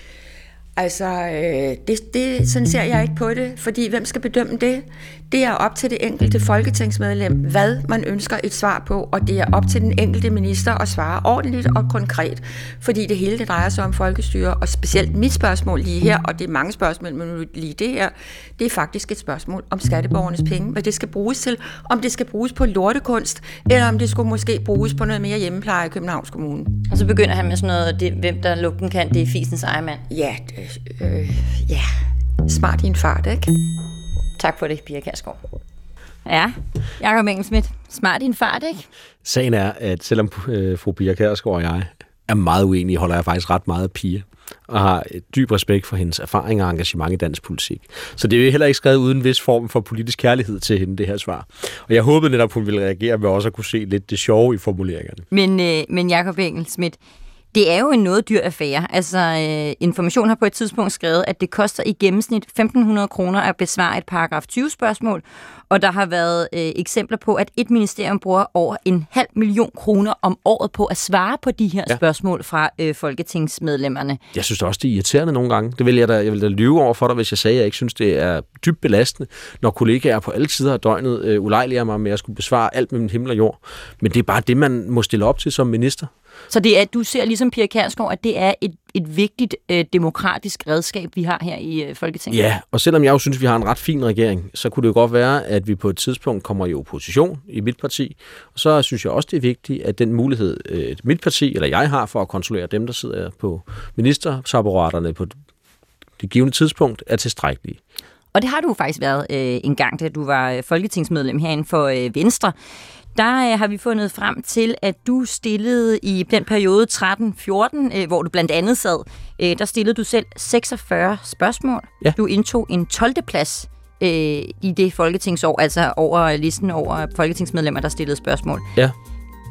Speaker 6: Altså, øh, det, det, sådan ser jeg ikke på det, fordi hvem skal bedømme det? Det er op til det enkelte folketingsmedlem, hvad man ønsker et svar på, og det er op til den enkelte minister at svare ordentligt og konkret, fordi det hele det drejer sig om folkestyre, og specielt mit spørgsmål lige her, og det er mange spørgsmål, men lige det her, det er faktisk et spørgsmål om skatteborgernes penge, hvad det skal bruges til, om det skal bruges på lortekunst, eller om det skulle måske bruges på noget mere hjemmepleje i Københavns Kommune.
Speaker 1: Og så begynder han med sådan noget, det, hvem der lugten kan, det er fisens ejermand.
Speaker 6: Ja, øh, øh, ja, smart i en fart, ikke?
Speaker 1: Tak for det, Pia Kjærsgaard. Ja, Jakob Engel-Schmidt. Smart i en fart, ikke?
Speaker 15: Sagen er, at selvom øh, fru Pia Kjærsgaard og jeg er meget uenige, holder jeg faktisk ret meget af Pia, og har et dyb respekt for hendes erfaring og engagement i dansk politik. Så det er jo heller ikke skrevet uden en vis form for politisk kærlighed til hende, det her svar. Og jeg håbede netop, hun ville reagere med også at kunne se lidt det sjove i formuleringerne.
Speaker 1: Men, øh, men Jakob Engel-Schmidt, det er jo en noget dyr affære. Altså, øh, Information har på et tidspunkt skrevet, at det koster i gennemsnit femten hundrede kroner at besvare et paragraf tyve spørgsmål, og der har været øh, eksempler på, at et ministerium bruger over en halv million kroner om året på at svare på de her ja. spørgsmål fra øh, folketingsmedlemmerne.
Speaker 15: Jeg synes også, det er irriterende nogle gange. Det vil jeg da, jeg vil da lyve over for dig, hvis jeg sagde, at jeg ikke synes, det er dybt belastende, når kollegaer på alle sider af døgnet øh, ulejliger mig med at skulle besvare alt mellem himmel og jord. Men det er bare det, man må stille op til som minister.
Speaker 1: Så det er, du ser ligesom Pia Kjærsgaard, at det er et, et vigtigt øh, demokratisk redskab, vi har her i øh, Folketinget?
Speaker 15: Ja, og selvom jeg jo synes, vi har en ret fin regering, så kunne det jo godt være, at vi på et tidspunkt kommer i opposition i mit parti. Og så synes jeg også, det er vigtigt, at den mulighed, øh, mit parti eller jeg har for at kontrollere dem, der sidder på ministerapparaterne på det givne tidspunkt, er tilstrækkelige.
Speaker 1: Og det har du faktisk været øh, en gang, da du var folketingsmedlem herinde for øh, Venstre. Der øh, har vi fundet frem til, at du stillede i den periode tretten fjorten, øh, hvor du blandt andet sad, øh, der stillede du selv seksogfyrre spørgsmål. Ja. Du indtog en tolvte plads øh, i det folketingsår, altså over listen over folketingsmedlemmer, der stillede spørgsmål.
Speaker 15: Ja.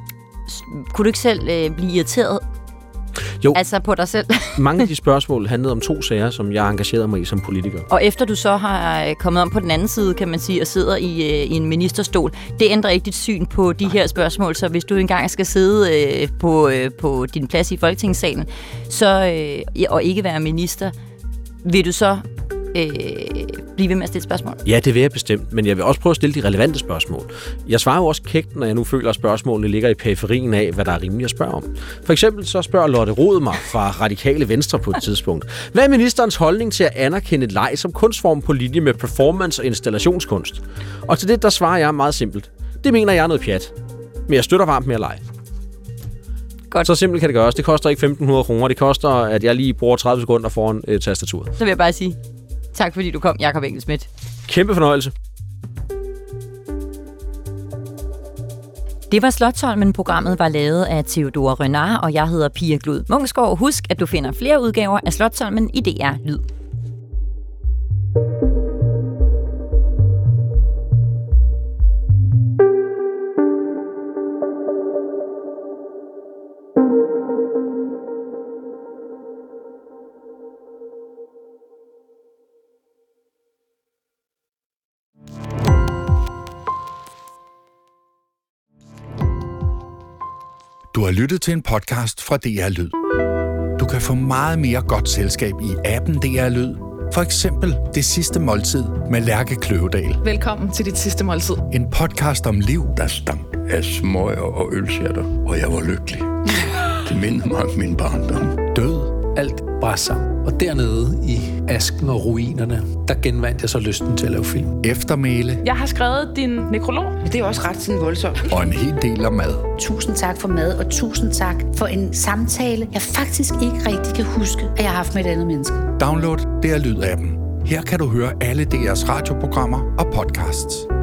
Speaker 1: kunne du ikke selv øh, blive irriteret?
Speaker 15: Jo.
Speaker 1: Altså på dig selv?
Speaker 15: Mange af de spørgsmål handlede om to sager, som jeg engagerede mig i som politiker.
Speaker 1: Og efter du så har kommet om på den anden side, kan man sige, og sidder i, øh, i en ministerstol, det ændrer ikke dit syn på de her spørgsmål, så hvis du engang skal sidde øh, på, øh, på din plads i Folketingssalen, så, øh, og ikke være minister, vil du så øh, blive ved med at stille spørgsmål?
Speaker 15: Ja, det vil jeg bestemt, men jeg vil også prøve at stille de relevante spørgsmål. Jeg svarer jo også kægt, når jeg nu føler, at spørgsmålene ligger i periferien af, hvad der er rimeligt at spørge om. For eksempel så spørger Lotte Rod mig fra Radikale Venstre på et tidspunkt. Hvad er ministerens holdning til at anerkende leg som kunstform på linje med performance og installationskunst? Og til det, der svarer jeg meget simpelt. Det mener jeg er noget pjat, men jeg støtter varmt med at lege.
Speaker 1: Godt.
Speaker 15: Så simpelt kan det gøres. Det koster ikke femten hundrede kroner. Det koster, at jeg lige bruger tredive sekunder foran øh, tastaturet.
Speaker 1: Så vil jeg bare sige tak, fordi du kom, Jakob Engel-Schmidt.
Speaker 15: Kæmpe fornøjelse.
Speaker 1: Det var Slotsholmen. Programmet var lavet af Theodora Renard, og jeg hedder Pia Glud Munksgaard. Husk, at du finder flere udgaver af Slotsholmen i D R Lyd.
Speaker 16: Du har lyttet til en podcast fra D R Lyd. Du kan få meget mere godt selskab i appen D R Lyd. For eksempel Det sidste måltid med Lærke Kløvedal.
Speaker 17: Velkommen til Dit sidste måltid.
Speaker 16: En podcast om liv,
Speaker 18: der stank af smøger og ølsjætter, og jeg var lykkelig. Det mindede mig om min barndom.
Speaker 19: Død. Alt brændte sammen. Og dernede i asken og ruinerne, der genvandt jeg så lysten til at lave film.
Speaker 16: Eftermæle.
Speaker 17: Jeg har skrevet din nekrolog.
Speaker 20: Det er jo også ret sådan voldsomt.
Speaker 16: Og en hel del af mad.
Speaker 21: Tusind tak for mad, og tusind tak for en samtale, jeg faktisk ikke rigtig kan huske, at jeg har haft med et andet menneske.
Speaker 16: Download D R Lyd-appen. Her kan du høre alle D R's radioprogrammer og podcasts.